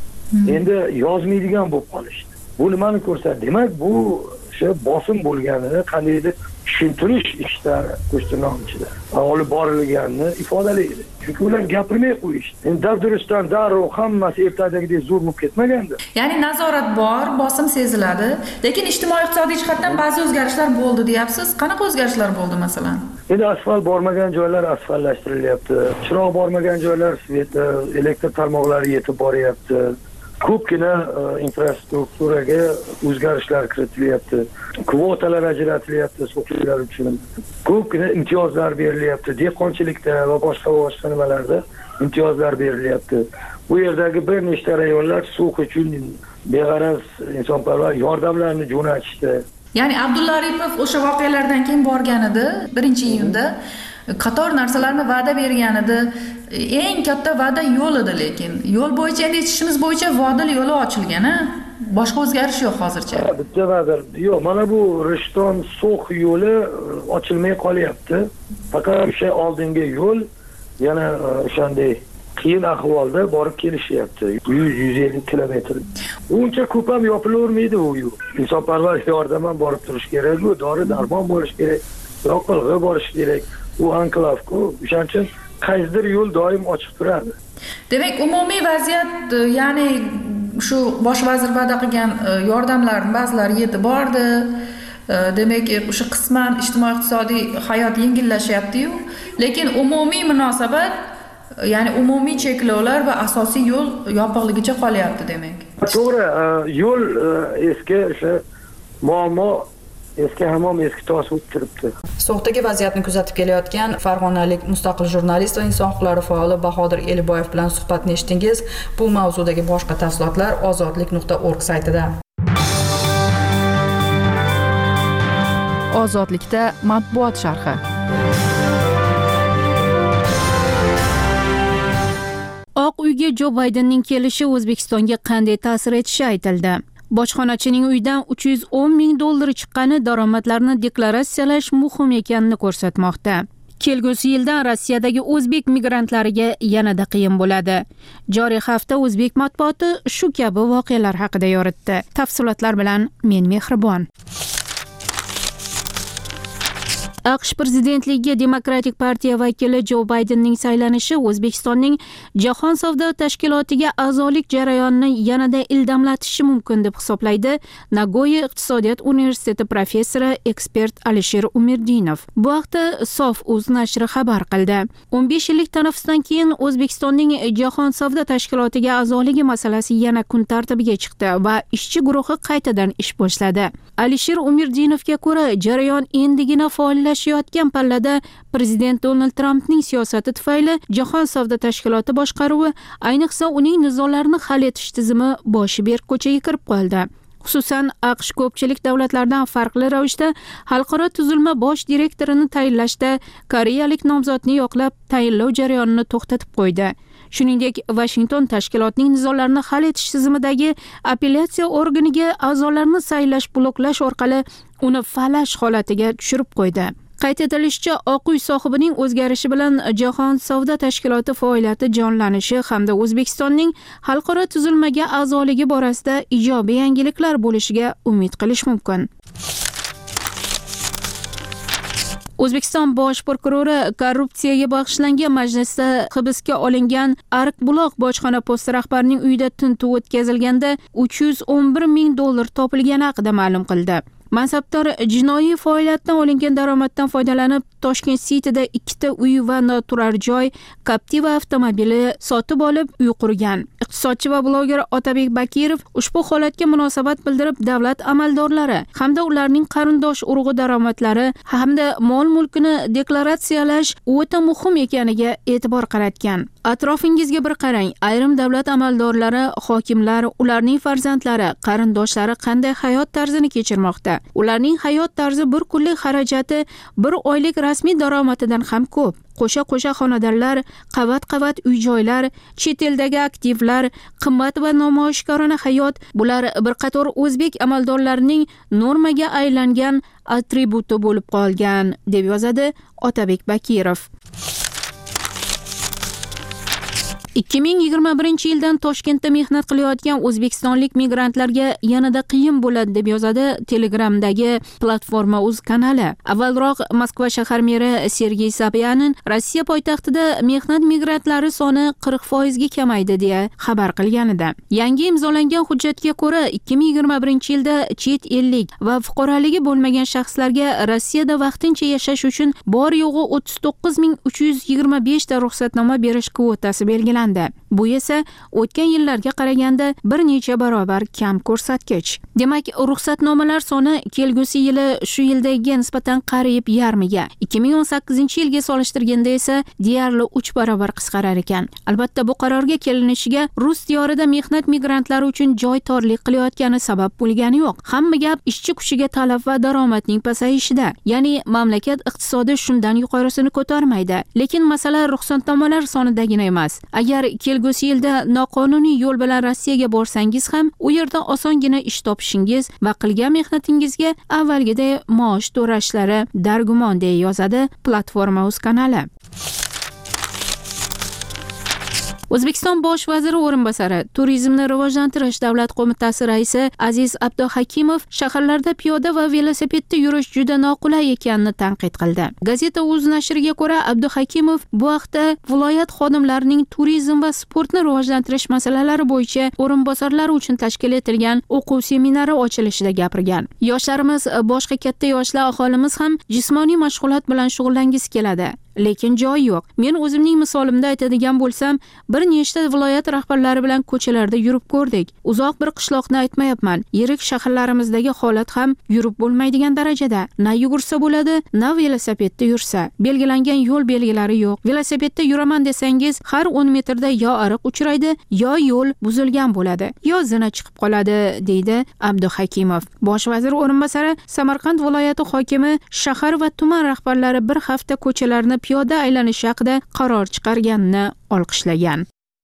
Endi yozmaydigan bo'lib qolishdi. Bu nimani ko'rsatadi? Demak, bu o'sha bosim bo'lganini qandaydir tushuntirish ishlari qo'shtirnoqchida olib borilganini ifodalaydi. Chunki ular gapirmay qo'yishdi. Endi dabdurustdan darrov hammasi ertadagidek zo'r bo'lib ketmagandi. Ya'ni nazorat bor, bosim seziladi, lekin ijtimoiy-iqtisodiy jihatdan ba'zi o'zgarishlar bo'ldi deyapsiz. Qanaqa o'zgarishlar bo'ldi masalan? Endi asfalt bormagan joylar asfaltlashtiryapti. Chiroq bormagan joylar svet, elektr tarmoqlari yetib boryapti. Ko'pgina infrastrukturaga o'zgarishlar kiritilyapti. Kvotalar ajratilyapti so'qchilar uchun. Ko'pgina imtiyozlar berilyapti. Dehqonchilikda va boshqa boshqa nimalarda imtiyozlar berilyapti. Bu yerdagi bir nechta rayonlar So'x uchun beg'araz insonparvar yordamlarni jo'natishdi. Ya'ni Abdulla Aripov o'sha voqealardan keyin borgan edi, birinchi iyunda. Qator narsalarni va'da bergan edi. Eng katta va'da yo'l edi, lekin yo'l bo'yicha endi yetishimiz bo'yicha Vodil yo'li ochilgan, a? Boshqa o'zgarish yo'q hozircha. Bitta va'da. Yo'q, mana bu Rishton So'x yo'li ochilmay qolyapti. Faqat o'sha oldingi yo'l yana o'shanday qiyin ahvolda borib kelishyapti. yuz yuz ellik kilometr. Uncha ko'p ham yopilavermaydi u yo'l. Insonparvar yordam ham borib turish kerak, u dori darmon bo'lish kerak, yoqilg'i borish kerak. U anklavku, o'shaning uchun qaysidir yo'l doim ochiq turadi. Demak, umumiy vaziyat, ya'ni shu bosh vazir va'da qilgan yordamlarning ba'zilari yetib bordi. Demak, o'sha qisman ijtimoiy-iqtisodiy hayot yengillashyapti-yu, lekin umumiy munosabat Ya'ni umumiy cheklovlar va asosiy yo'l yopiqligicha qolyapti demak. To'g'ri, yo'l eski o'sha muammo eski hamon eski tos bo'lib turibdi. So'xdagi vaziyatni kuzatib kelayotgan farg'onalik mustaqil jurnalist va inson huquqlari faoli Bahodir Eliboyev bilan suhbatni eshitdingiz. Bu mavzudagi boshqa tafsilotlar ozodlik nuqta org saytida. Ozodlikda matbuot sharhi. Oq uyga Jo Baydenning kelishi O'zbekistonga qanday ta'sir etishi aytildi. Bojxonachining uydan uch yuz o'n ming dollar chiqqani daromadlarni deklaratsiyalash muhim ekanini ko'rsatmoqda. Kelgusi yildan Rossiyadagi o'zbek migrantlariga yanada qiyin bo'ladi. Joriy hafta o'zbek matbuoti shu kabi voqealar haqida yoritdi. Tafsilotlar bilan men Mehribon. AQSh prezidentligiga Demokratik partiya vakili Jo Baydenning saylanishi O'zbekistonning Jahon savdo tashkilotiga a'zolik jarayonini yanada ildamlatishi mumkin deb hisoblaydi Nagoya iqtisodiyot universiteti professori ekspert Alisher Umirdinov. Bu haqda Sof.uz nashri xabar qildi. o'n besh yillik tanaffusdan keyin O'zbekistonning Jahon savdo tashkilotiga a'zoligi masalasi yana kun tartibiga chiqdi va ishchi guruhi qaytadan ish boshladi. Alisher Umirdinovga ko'ra, jarayon endigina faollashib yotgan pallada prezident Donald Trampning siyosati tufayli Jahon savdo tashkiloti boshqaruvi, ayniqsa uning nizolarini hal etish tizimi boshi berk ko'chaga kirib qoldi. Xususan, AQSh ko'pchilik davlatlardan farqli ravishda xalqaro tuzilma bosh direktorini tayinlashda koreyalik nomzodni yoqlab tayinlov jarayonini to'xtatib qo'ydi. Shuningdek, Washington tashkilotning nizolarini hal etish tizimidagi apellyatsiya organiga a'zolarni saylash bloklash orqali uni falash holatiga tushirib qo'ydi. Qayd etilishicha, Oq uy sohibining o'zgarishi bilan Jahon savdo tashkiloti faoliyati jonlanishi hamda O'zbekistonning xalqaro tuzilmaga a'zoligi borasida ijobiy yangiliklar bo'lishiga umid qilish mumkin. O'zbekiston bosh prokurori korrupsiyaga bag'ishlangan majlisda hibsga olingan Ariqbuloq bojxona posti rahbarining uyida tintuv o'tkazilganda uch yuz o'n bir ming dollar topilgani haqida ma'lum qildi. Mansabdor jinoiy faoliyatdan olingan daromaddan foydalanib, Toshkent City'da ikkita uy va noturar joy, Captiva avtomobili sotib olib, uy qurgan. Iqtisodchi va bloger Otabek Bakirov ushbu holatga munosabat bildirib, davlat amaldorlari hamda ularning qarindosh urug'i daromadlari hamda mol-mulkini deklaratsiyalash o'ta muhim ekaniga e'tibor qaratgan. Atrofingizga bir qarang. Ayrim davlat amaldorlari, hokimlar, ularning farzandlari, qarindoshlari qanday hayot tarzini kechirmoqda? Ularning hayot tarzi bir kunlik xarajati bir oylik rasmiy daromadidan ham ko'p. Qo'sha-qo'sha xonadonlar, qavat-qavat uy-joylar, chet eldagi aktivlar, qimmat va namoyishkorona hayot — bular bir qator o'zbek amaldorlarining normaga aylangan atributi bo'lib qolgan, deb yozadi Otabek Bakirov. ikki ming yigirma birinchi yildan Toshkentda mehnat qilayotgan o'zbekistonlik migrantlarga yanada qiyin bo'ladi deb yozadi Telegramdagi platforma uz kanali. Avvalroq Moskva shahar meri Sergey Sobyanin Rossiya poytaxtida mehnat migrantlari soni qirq foiz ga kamaydi deya xabar qilganida. Yangi imzolangan hujjatga ko'ra ikki ming yigirma birinchi yilda chet ellik va fuqaroligi bo'lmagan shaxslarga Rossiyada vaqtincha yashash uchun bor yo'g'i o'ttiz to'qqiz ming uch yuz yigirma besh ta ruxsatnoma berish kvotasi belgilandi. Bu esa o'tgan yillarga qaraganda bir necha barobar kam ko'rsatkich. Demak, ruxsatnomalar soni kelgusi yili shu yildagiga nisbatan qariyb yarmiga, ikki ming o'n sakkizinchi yilga solishtirganda esa deyarli uch barobar qisqarar ekan. Albatta, bu qarorga kelinishiga rus diyorida mehnat migrantlari uchun joy torlik qilayotgani sabab bo'lgani yo'q. Hamma gap ishchi kuchiga talab va daromadning pasayishida. Ya'ni mamlakat iqtisodi shundan yuqorisini ko'tarmaydi. Lekin masala ruxsatnomalar sonidagina emas. Agar kelgusi yilda noqonuniy yo'l bilan Rossiyaga borsangiz ham, u yerda osongina ish topishingiz va qilgan mehnatingizga avvalgiday maosh to'lashlari dargumon, deya yozadi platforma uz kanali. O'zbekiston bosh vaziri o'rinbosari, Turizmni rivojlantirish davlat qo'mitasi raisi Aziz Abduhakimov shaharlarda piyoda va velosipedda yurish juda noqulay ekanini tanqid qildi. Gazeta uz nashriga ko'ra, Abduhakimov bu haqda viloyat xodimlarining turizm va sportni rivojlantirish masalalari bo'yicha o'rinbosarlari uchun tashkil etilgan o'quv seminari ochilishida gapirgan. Yoshlarimiz, boshqa katta yoshlar aholimiz ham jismoniy mashg'ulot bilan shug'ullangiz keladi. lekin joy yo'q. Men o'zimning misolimda aytadigan bo'lsam, bir nechta viloyat rahbarlari bilan ko'chalarda yurib ko'rdik. Uzoq bir qishloqni aytmayapman. Yirik shaharlarimizdagi holat ham yurib bo'lmaydigan darajada. Na yugursa bo'ladi, na velosipedda yursa. Belgilangan yo'l belgilari yo'q. Velosipedda yuraman desangiz, har o'n metrda yo ariq uchraydi, yo yo'l buzilgan bo'ladi, yo zina chiqib qoladi, deydi Abduhakimov. Bosh vazir o'rinbosari Samarqand viloyati hokimi shahar va tuman rahbarlari bir hafta ko'chalarni piyoda aylanish haqida qaror chiqarganini olqishlagan.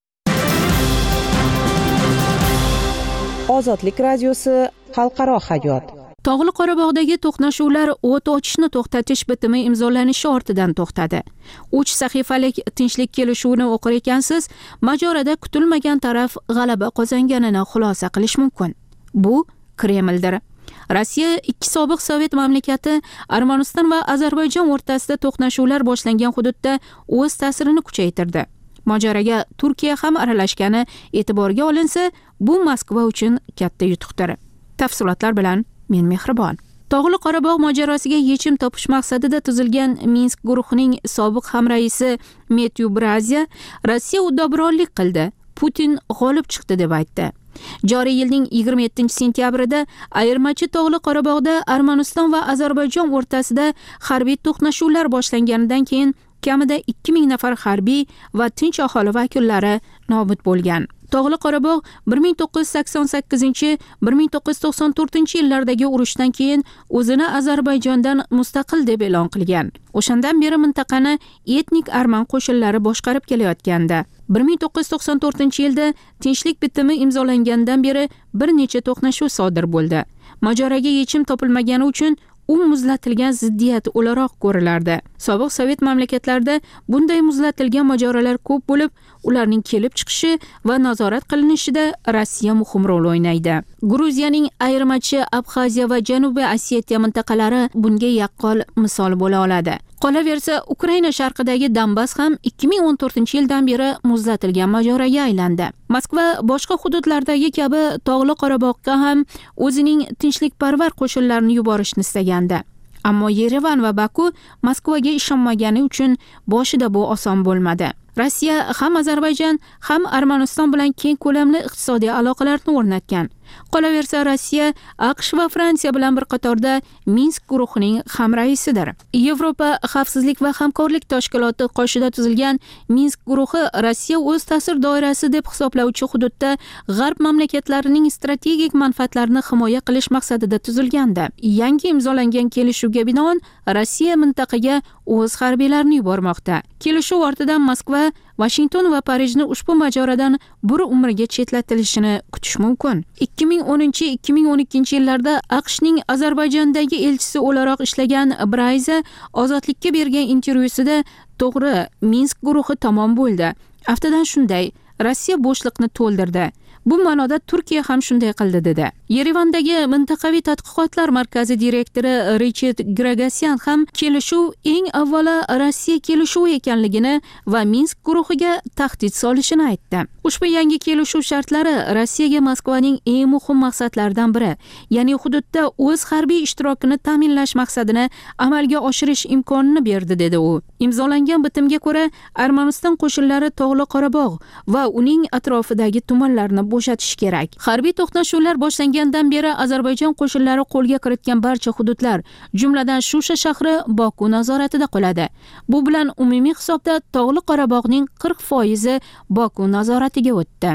Ozodlik radiosi xalqaro hayot. Tog'li Qorabog'dagi to'qnashuvlar o't ochishni to'xtatish bitimi imzolanishi ortidan to'xtadi. uch sahifalik tinchlik kelishuvini o'qir ekansiz, mojaroda kutilmagan taraf g'alaba qozonganini xulosa qilish mumkin. Bu Kremldir. Rossiya ikki sobiq Sovet mamlakati Armaniston va Ozarbayjon o'rtasida to'qnashuvlar boshlangan hududda o'z ta'sirini kuchaytirdi. Mojaroga Turkiya ham aralashgani e'tiborga olinsa, bu Moskva uchun katta yutuqdir. Tafsilotlar bilan men Mehribon. Tog'li Qorabog' mojarosiga yechim topish maqsadida tuzilgan Minsk guruhining sobiq hamraisi Metyu Brazya Rossiya uddaburonlik qildi. Putin g'olib chiqdi deb aytdi. Joriy yilning yigirma yettinchi sentyabrida ayirmachi Tog'li Qorabog'da Armaniston va Ozarbayjon o'rtasida harbiy to'qnashuvlar boshlanganidan keyin kamida ikki ming nafar harbiy va tinch aholi vakillari nobud bo'lgan. Tog'li Qorabog' bir ming to'qqiz yuz sakson sakkizinchi - bir ming to'qqiz yuz to'qson to'rtinchi yillardagi urushdan keyin o'zini Ozarbayjondan mustaqil deb e'lon qilgan. O'shandan beri mintaqani etnik arman qo'shinlari boshqarib kelayotgandi. bir ming to'qqiz yuz to'qson to'rtinchi yilda tinchlik bitimi imzolangandan beri bir necha to'qnashuv sodir bo'ldi. Mojaroga yechim topilmagani uchun u muzlatilgan ziddiyat o'laroq ko'rilardi. Sobiq Sovet mamlakatlarida bunday muzlatilgan mojarolar ko'p bo'lib, ularning kelib chiqishi va nazorat qilinishida Rossiya muhim rol o'ynaydi. Gruziyaning ayirmachi Abxaziya va Janubiy Osetiya mintaqalari bunga yaqqol misol bo'la oladi. Qolaversa, Ukraina sharqidagi Donbass ham ikki ming o'n to'rtinchi yildan beri muzlatilgan mojaroga aylandi. Moskva boshqa hududlardagi kabi Tog'li Qorabog'ga ham o'zining tinchlikparvar qo'shinlarini yuborishni istagandi. Ammo Yerevan va Baku Moskvaga ishonmagani uchun boshida bu oson bo'lmadi. Rossiya ham Ozarbayjon ham Armaniston bilan keng ko'lamli iqtisodiy aloqalarni o'rnatgan. Qolaversa, Rossiya AQSh va Fransiya bilan bir qatorda Minsk guruhining hamraisidir. Yevropa xavfsizlik va hamkorlik tashkiloti qoshida tuzilgan Minsk guruhi Rossiya o'z ta'sir doirasi deb hisoblovchi hududda g'arb mamlakatlarining strategik manfaatlarini himoya qilish maqsadida tuzilgandi. Yangi imzolangan kelishuvga binoan Rossiya mintaqaga o'z harbiylarini yubormoqda. Kelishuv ortidan Moskva, Washington va Parijni ushbu mojarodan bir umrga chetlatilishini kutish mumkin. ikki ming o'ninchi - ikki ming o'n ikkinchi yillarda AQShning Ozarbayjondagi elchisi o'laroq ishlagan Brayza Ozodlikka bergan intervyusida to'g'ri, Minsk guruhi tamom bo'ldi. Aftidan shunday, Rossiya bo'shliqni to'ldirdi. Bu ma'noda Turkiya ham shunday qildi dedi. Yerevandagi mintaqaviy tadqiqotlar markazi direktori Richard Gregasyan ham kelishuv eng avvalo Rossiya kelishuvi ekanligini va Minsk guruhiga tahdid solishini aytdi. Ushbu yangi kelishuv shartlari Rossiyaga Moskvaning eng muhim maqsadlaridan biri, ya'ni hududda o'z harbiy ishtirokini ta'minlash maqsadini amalga oshirish imkonini berdi dedi u. Imzolangan bitimga ko'ra Armaniston qo'shinlari Tog'li Qorabog' va uning atrofidagi tumanlarni bo'shatish kerak. Harbiy to'qnashuvlar boshlangandan beri Ozarbayjon qo'shinlari qo'lga kiritgan barcha hududlar, jumladan Shusha shahri Boku nazoratida qoladi. Bu bilan umumiy hisobda Tog'li Qorabog'ning qirq foizi Boku nazoratiga o'tdi.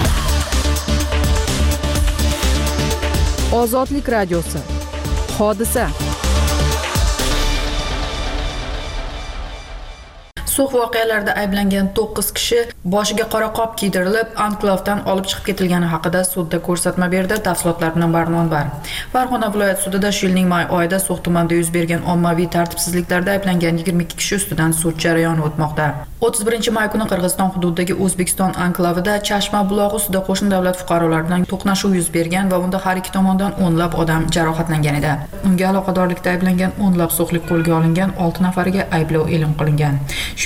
Ozodlik radiosi. Hodisa. So'x voqealarida ayblangan to'qqiz kishi boshiga qora qop kiydirilib, anklavdan olib chiqib ketilgani haqida sudda ko'rsatma berdi. Tafsilotlar bilan Barnonbar. Farg'ona viloyat sudida shu yilning may oyida So'x tumanida yuz bergan ommaviy tartibsizliklarda ayblangan yigirma ikki kishi ustidan sud jarayoni o'tmoqda. o'ttiz birinchi may kuni Qirg'iziston hududidagi O'zbekiston anklavida Chashma bulog'i ustida qo'shni davlat fuqarolari bilan to'qnashuv yuz bergan va unda har ikki tomondan o'nlab odam jarohatlangan edi. Unga aloqadorlikda ayblangan o'nlab so'xlik qo'lga olingan, olti nafariga ayblov e'lon qilingan. Shu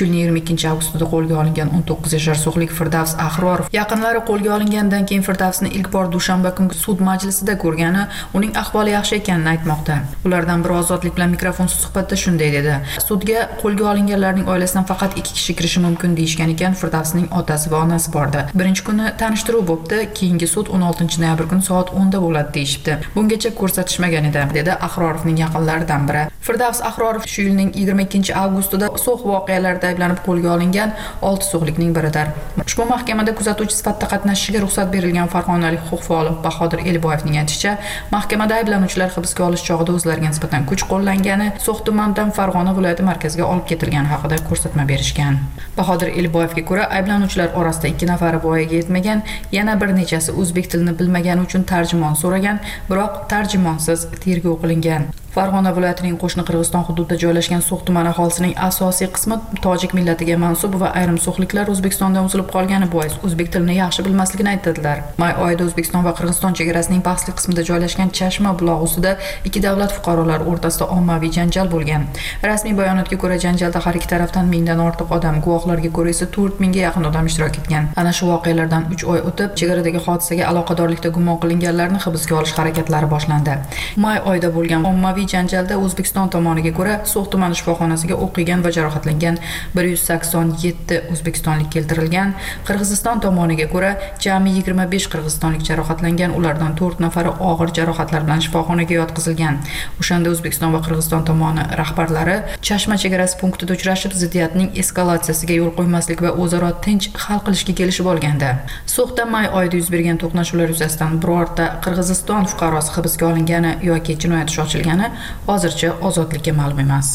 yilning yigirma ikkinchi avgustida qo'lga olingan o'n to'qqiz yashar so'xlik Firdavs Ahrorov yaqinlari qo'lga olingandan keyin Firdavsni ilk bor dushanba kungi sud majlisida ko'rgani, uning ahvoli yaxshi ekanini aytmoqda. Ulardan biri Ozodlik bilan mikrofonsiz suhbatda shunday dedi: "Sudga qo'lga olinganlarning oilasidan faqat ikki kishi kirishi mumkin deyishgan ekan. Firdavsning otasi va onasi bordi. Birinchi kuni tanishtiruv bo'libdi, keyingi sud o'n oltinchi noyabr kuni soat o'nda bo'ladi deyishibdi. Bungacha ko'rsatishmagan edi", dedi Ahrorovning yaqinlaridan biri. Firdavs Ahrorov shu yilning yigirma ikkinchi avgustida so'x voqealarida ayblanib qo'lga olingan olti so'xlikning biridir. Ushbu mahkamada kuzatuvchi sifatida qatnashishiga ruxsat berilgan farg'onalik huquq faoli Bahodir Eliboyevning aytishicha, mahkamada ayblanuvchilar hibsga olish chog'ida o'zlariga nisbatan kuch qo'llangani, So'x tumanidan Farg'ona viloyati markaziga olib ketilgani haqida ko'rsatma berishgan. Bahodir Eliboyevga ko'ra, ayblanuvchilar orasida ikki nafari voyaga yetmagan, yana bir nechasi o'zbek tilini bilmagani uchun tarjimon so'ragan, biroq tarjimonsiz tergov qilingan. Farg'ona viloyatining qo'shni Qirg'iziston hududida joylashgan So'x tumani aholisining asosiy qismi tojik millatiga mansub va ayrim so'xliklar O'zbekistondan uzilib qolgani bois o'zbek tilini yaxshi bilmasligini aytadilar. May oyida O'zbekiston va Qirg'iziston chegarasining bahsli qismida joylashgan Chashma bulog'i ustida ikki davlat fuqarolari o'rtasida ommaviy janjal bo'lgan. Rasmiy bayonotga ko'ra, janjalda har ikki tarafdan mingdan ortiq odam, guvohlarga ko'ra esa to'rt mingga yaqin odam ishtirok etgan. Ana shu voqealardan uch oy o'tib, chegaradagi hodisaga aloqadorlikda gumon qilinganlarni hibsga olish harakatlari boshlandi. May oyida bo'lgan ommaviy janjalda O'zbekiston tomoniga ko'ra So'x tumani shifoxonasiga o'q yegan va jarohatlangan bir yuz sakson yetti o'zbekistonlik keltirilgan. Qirg'iziston tomoniga ko'ra jami yigirma besh qirg'izistonlik jarohatlangan, ulardan to'rt nafari og'ir jarohatlar bilan shifoxonaga yotqizilgan. O'shanda O'zbekiston va Qirg'iziston tomoni rahbarlari Chashma chegarasi punktida uchrashib, ziddiyatning eskalatsiyasiga yo'l qo'ymaslik va o'zaro tinch hal qilishga kelishib olganda, So'xda may oyida yuz bergan to'qnashuvlar yuzasidan birorta Qirg'iziston fuqarosi hibsga olingani yoki jinoyat ishi ochilgani hozircha Ozodlikka ma'lum emas.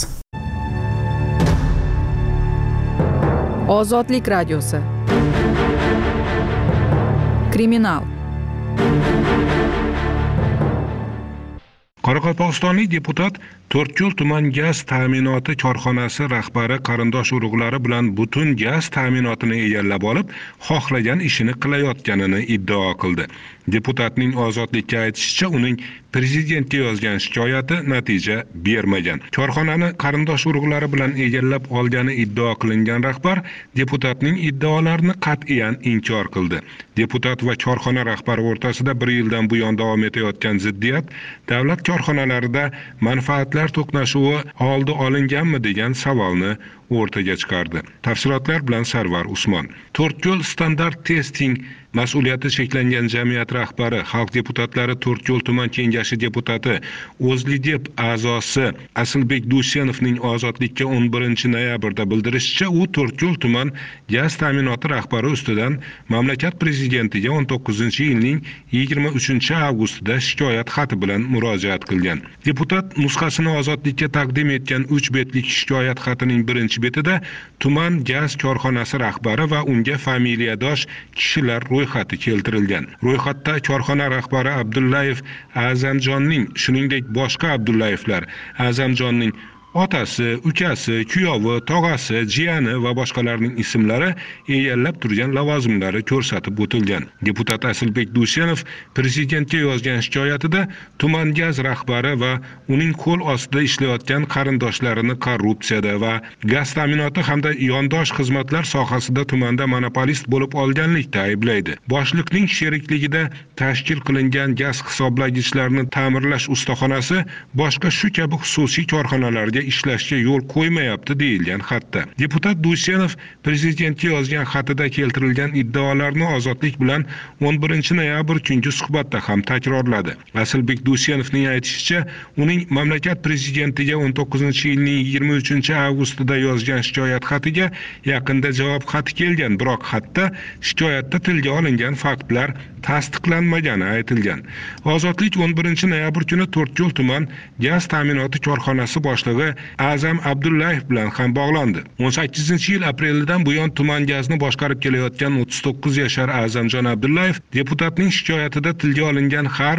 Ozodlik radiosi. Kriminal. Qoraqalpog'istonlik deputat To'rtko'l tuman gaz ta'minoti korxonasi rahbari qarindosh urug'lari bilan butun gaz ta'minotini egallab olib, xohlagan ishini qilayotganini iddao qildi. Deputatning Ozodlikka aytishicha, uning prezidentga yozgan shikoyati natija bermagan. Korxonani qarindosh urug'lari bilan egallab olgani iddao qilingan rahbar deputatning iddaolarini qat'iyan inkor qildi. Deputat va korxona rahbari o'rtasida bir yildan buyon davom etayotgan ziddiyat davlat korxonalarida manfaatlar to'qnashuvi oldi olinganmi degan savolni o'rtaga chiqardi. Tafsilotlar bilan Sarvar Usmon. To'rtko'l standart testing mas'uliyati cheklangan jamiyat rahbari, xalq deputatlari To'rtko'l tuman kengashi deputati, O'zlidep a'zosi Asilbek Dushenovning Ozodlikka o'n birinchi noyabrda bildirishicha, u To'rtko'l tuman gaz ta'minoti rahbari ustidan mamlakat prezidentiga o'n to'qqizinchi yilning yigirma uchinchi avgustida shikoyat xati bilan murojaat qilgan. Deputat nusxasini Ozodlikka taqdim etgan uch betlik shikoyat xatining birinchi betida tuman gaz korxonasi rahbari va unga familiyadosh kishilar ro'yxati keltirilgan. Ro'yxatda korxona rahbari Abdullayev A'zamjonning, shuningdek boshqa Abdullayevlar, A'zamjonning otasi, ukasi, kuyovi, tog'asi, jiyani va boshqalarning ismlari egallab turgan lavozimlari ko'rsatib o'tilgan. Deputat Asilbek Dushenov prezidentga yozgan shikoyatida tuman gaz rahbari va uning qo'l ostida ishlayotgan qarindoshlarini korrupsiyada va gaz ta'minoti hamda yondosh xizmatlar sohasida tumanda monopolist bo'lib olganlikda ayblaydi. Boshliqning sherikligida tashkil qilingan gaz hisoblagichlarni ta'mirlash ustaxonasi boshqa shu kabi xususiy korxonalarga ishlashga yo'l qo'ymayapti deyilgan xatda. Deputat Dushenov prezidentga yozgan xatida keltirilgan iddaolarni Ozodlik bilan o'n birinchi noyabr kungi suhbatda ham takrorladi. Asilbek Dushenovning aytishicha, uning mamlakat prezidentiga o'n to'qqizinchi yilning yigirma uchinchi avgustida yozgan shikoyat xatiga yaqinda javob xati kelgan, biroq xatda shikoyatda tilga olingan faktlar tasdiqlanmagani aytilgan. Ozodlik o'n birinchi noyabr kuni To'rtko'l tuman gaz ta'minoti korxonasi boshlig'i A'zam Abdullayev bilan ham bog'landi. o'n sakkizinchi yil aprelidan buyon tuman gazni boshqarib kelayotgan o'ttiz to'qqiz yashar A'zamjon Abdullayev deputatning shikoyatida tilga olingan har bir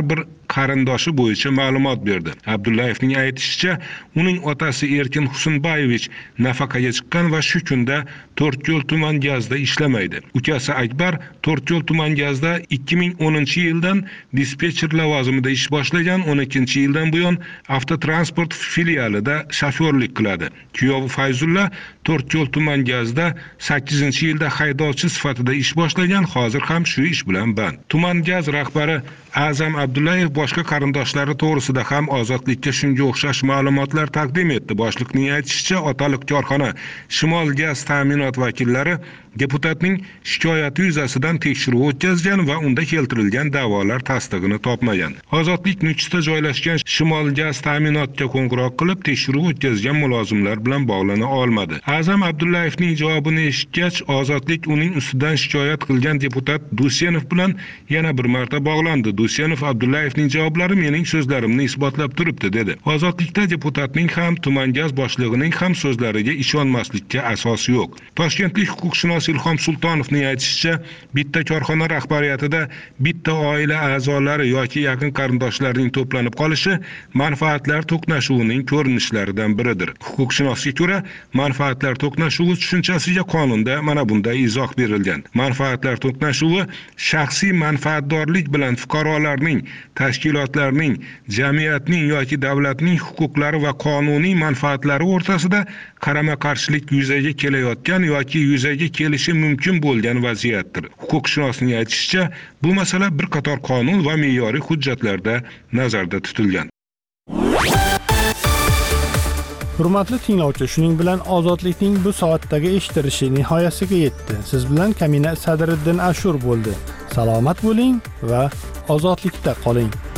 qarindoshi bo'yicha ma'lumot berdi. Abdullayevning aytishicha, uning otasi Erkin Husanbayevich nafaqaga chiqqan va shu kunda To'rtko'l tuman gazda ishlamaydi. Ukasi Akbar To'rtko'l tuman gazda ikki ming o'ninchi yildan dispetcher lavozimida ish boshlagan, o'n ikkinchi yildan buyon avtotransport filialida shofyorlik qiladi. Kuyovi Fayzulla To'rtko'l tuman gazda sakkizinchi yilda haydovchi sifatida ish boshlagan, hozir ham shu ish bilan band. Tuman gaz rahbari A'zam Abdullayev boshqa qarindoshlari to'g'risida ham Ozodlikka shunga o'xshash ma'lumotlar taqdim etdi. Boshliqning aytishicha, otalik korxona Shimol gaz ta'minot vakillari deputatning shikoyati yuzasidan tekshiruv o'tkazgan va unda keltirilgan da'volar tasdig'ini topmagan. Ozodlik Nukusda joylashgan Shimol gaz ta'minotga qo'ng'iroq qilib tekshiruv o'tkazgan mulozimlar bilan bog'lana olmadi. A'zam Abdullayevning javobini eshitgach, Ozodlik uning ustidan shikoyat qilgan deputat Dusenov bilan yana bir marta bog'landi. Dusenov Abdullayevning javoblari mening so'zlarimni isbotlab turibdi dedi. Ozodlikda deputatning ham tuman gaz boshlig'ining ham so'zlariga ishonmaslikka asos yo'q. Toshkentlik huquqshunos Ilhom Sultonovning aytishicha, bitta korxona rahbariyatida bitta oila a'zolari yoki yaqin qarindoshlarning to'planib qolishi manfaatlar to'qnashuvining ko'rinishlaridan biridir. Huquqshunosga ko'ra, manfaatlar to'qnashuvi tushunchasiga qonunda mana bunday izoh berilgan. Manfaatlar to'qnashuvi shaxsiy manfaatdorlik bilan fuqarolarning, tashkilotlarning, jamiyatning yoki davlatning huquqlari va qonuniy manfaatlari o'rtasida qarama-qarshilik yuzaga kelayotgan yoki yuzaga kelishi mumkin bo'lgan vaziyatdir. Huquqshunosning aytishicha, bu masala bir qator qonun va me'yoriy hujjatlarda nazarda tutilgan. Hurmatli tinglovchi, shuning bilan Ozodlikning bu soatdagi eshittirishi nihoyasiga yetdi. Siz bilan Kamina Sadriddin Ashur bo'ldi. Salomat bo'ling va ozodlikda qoling.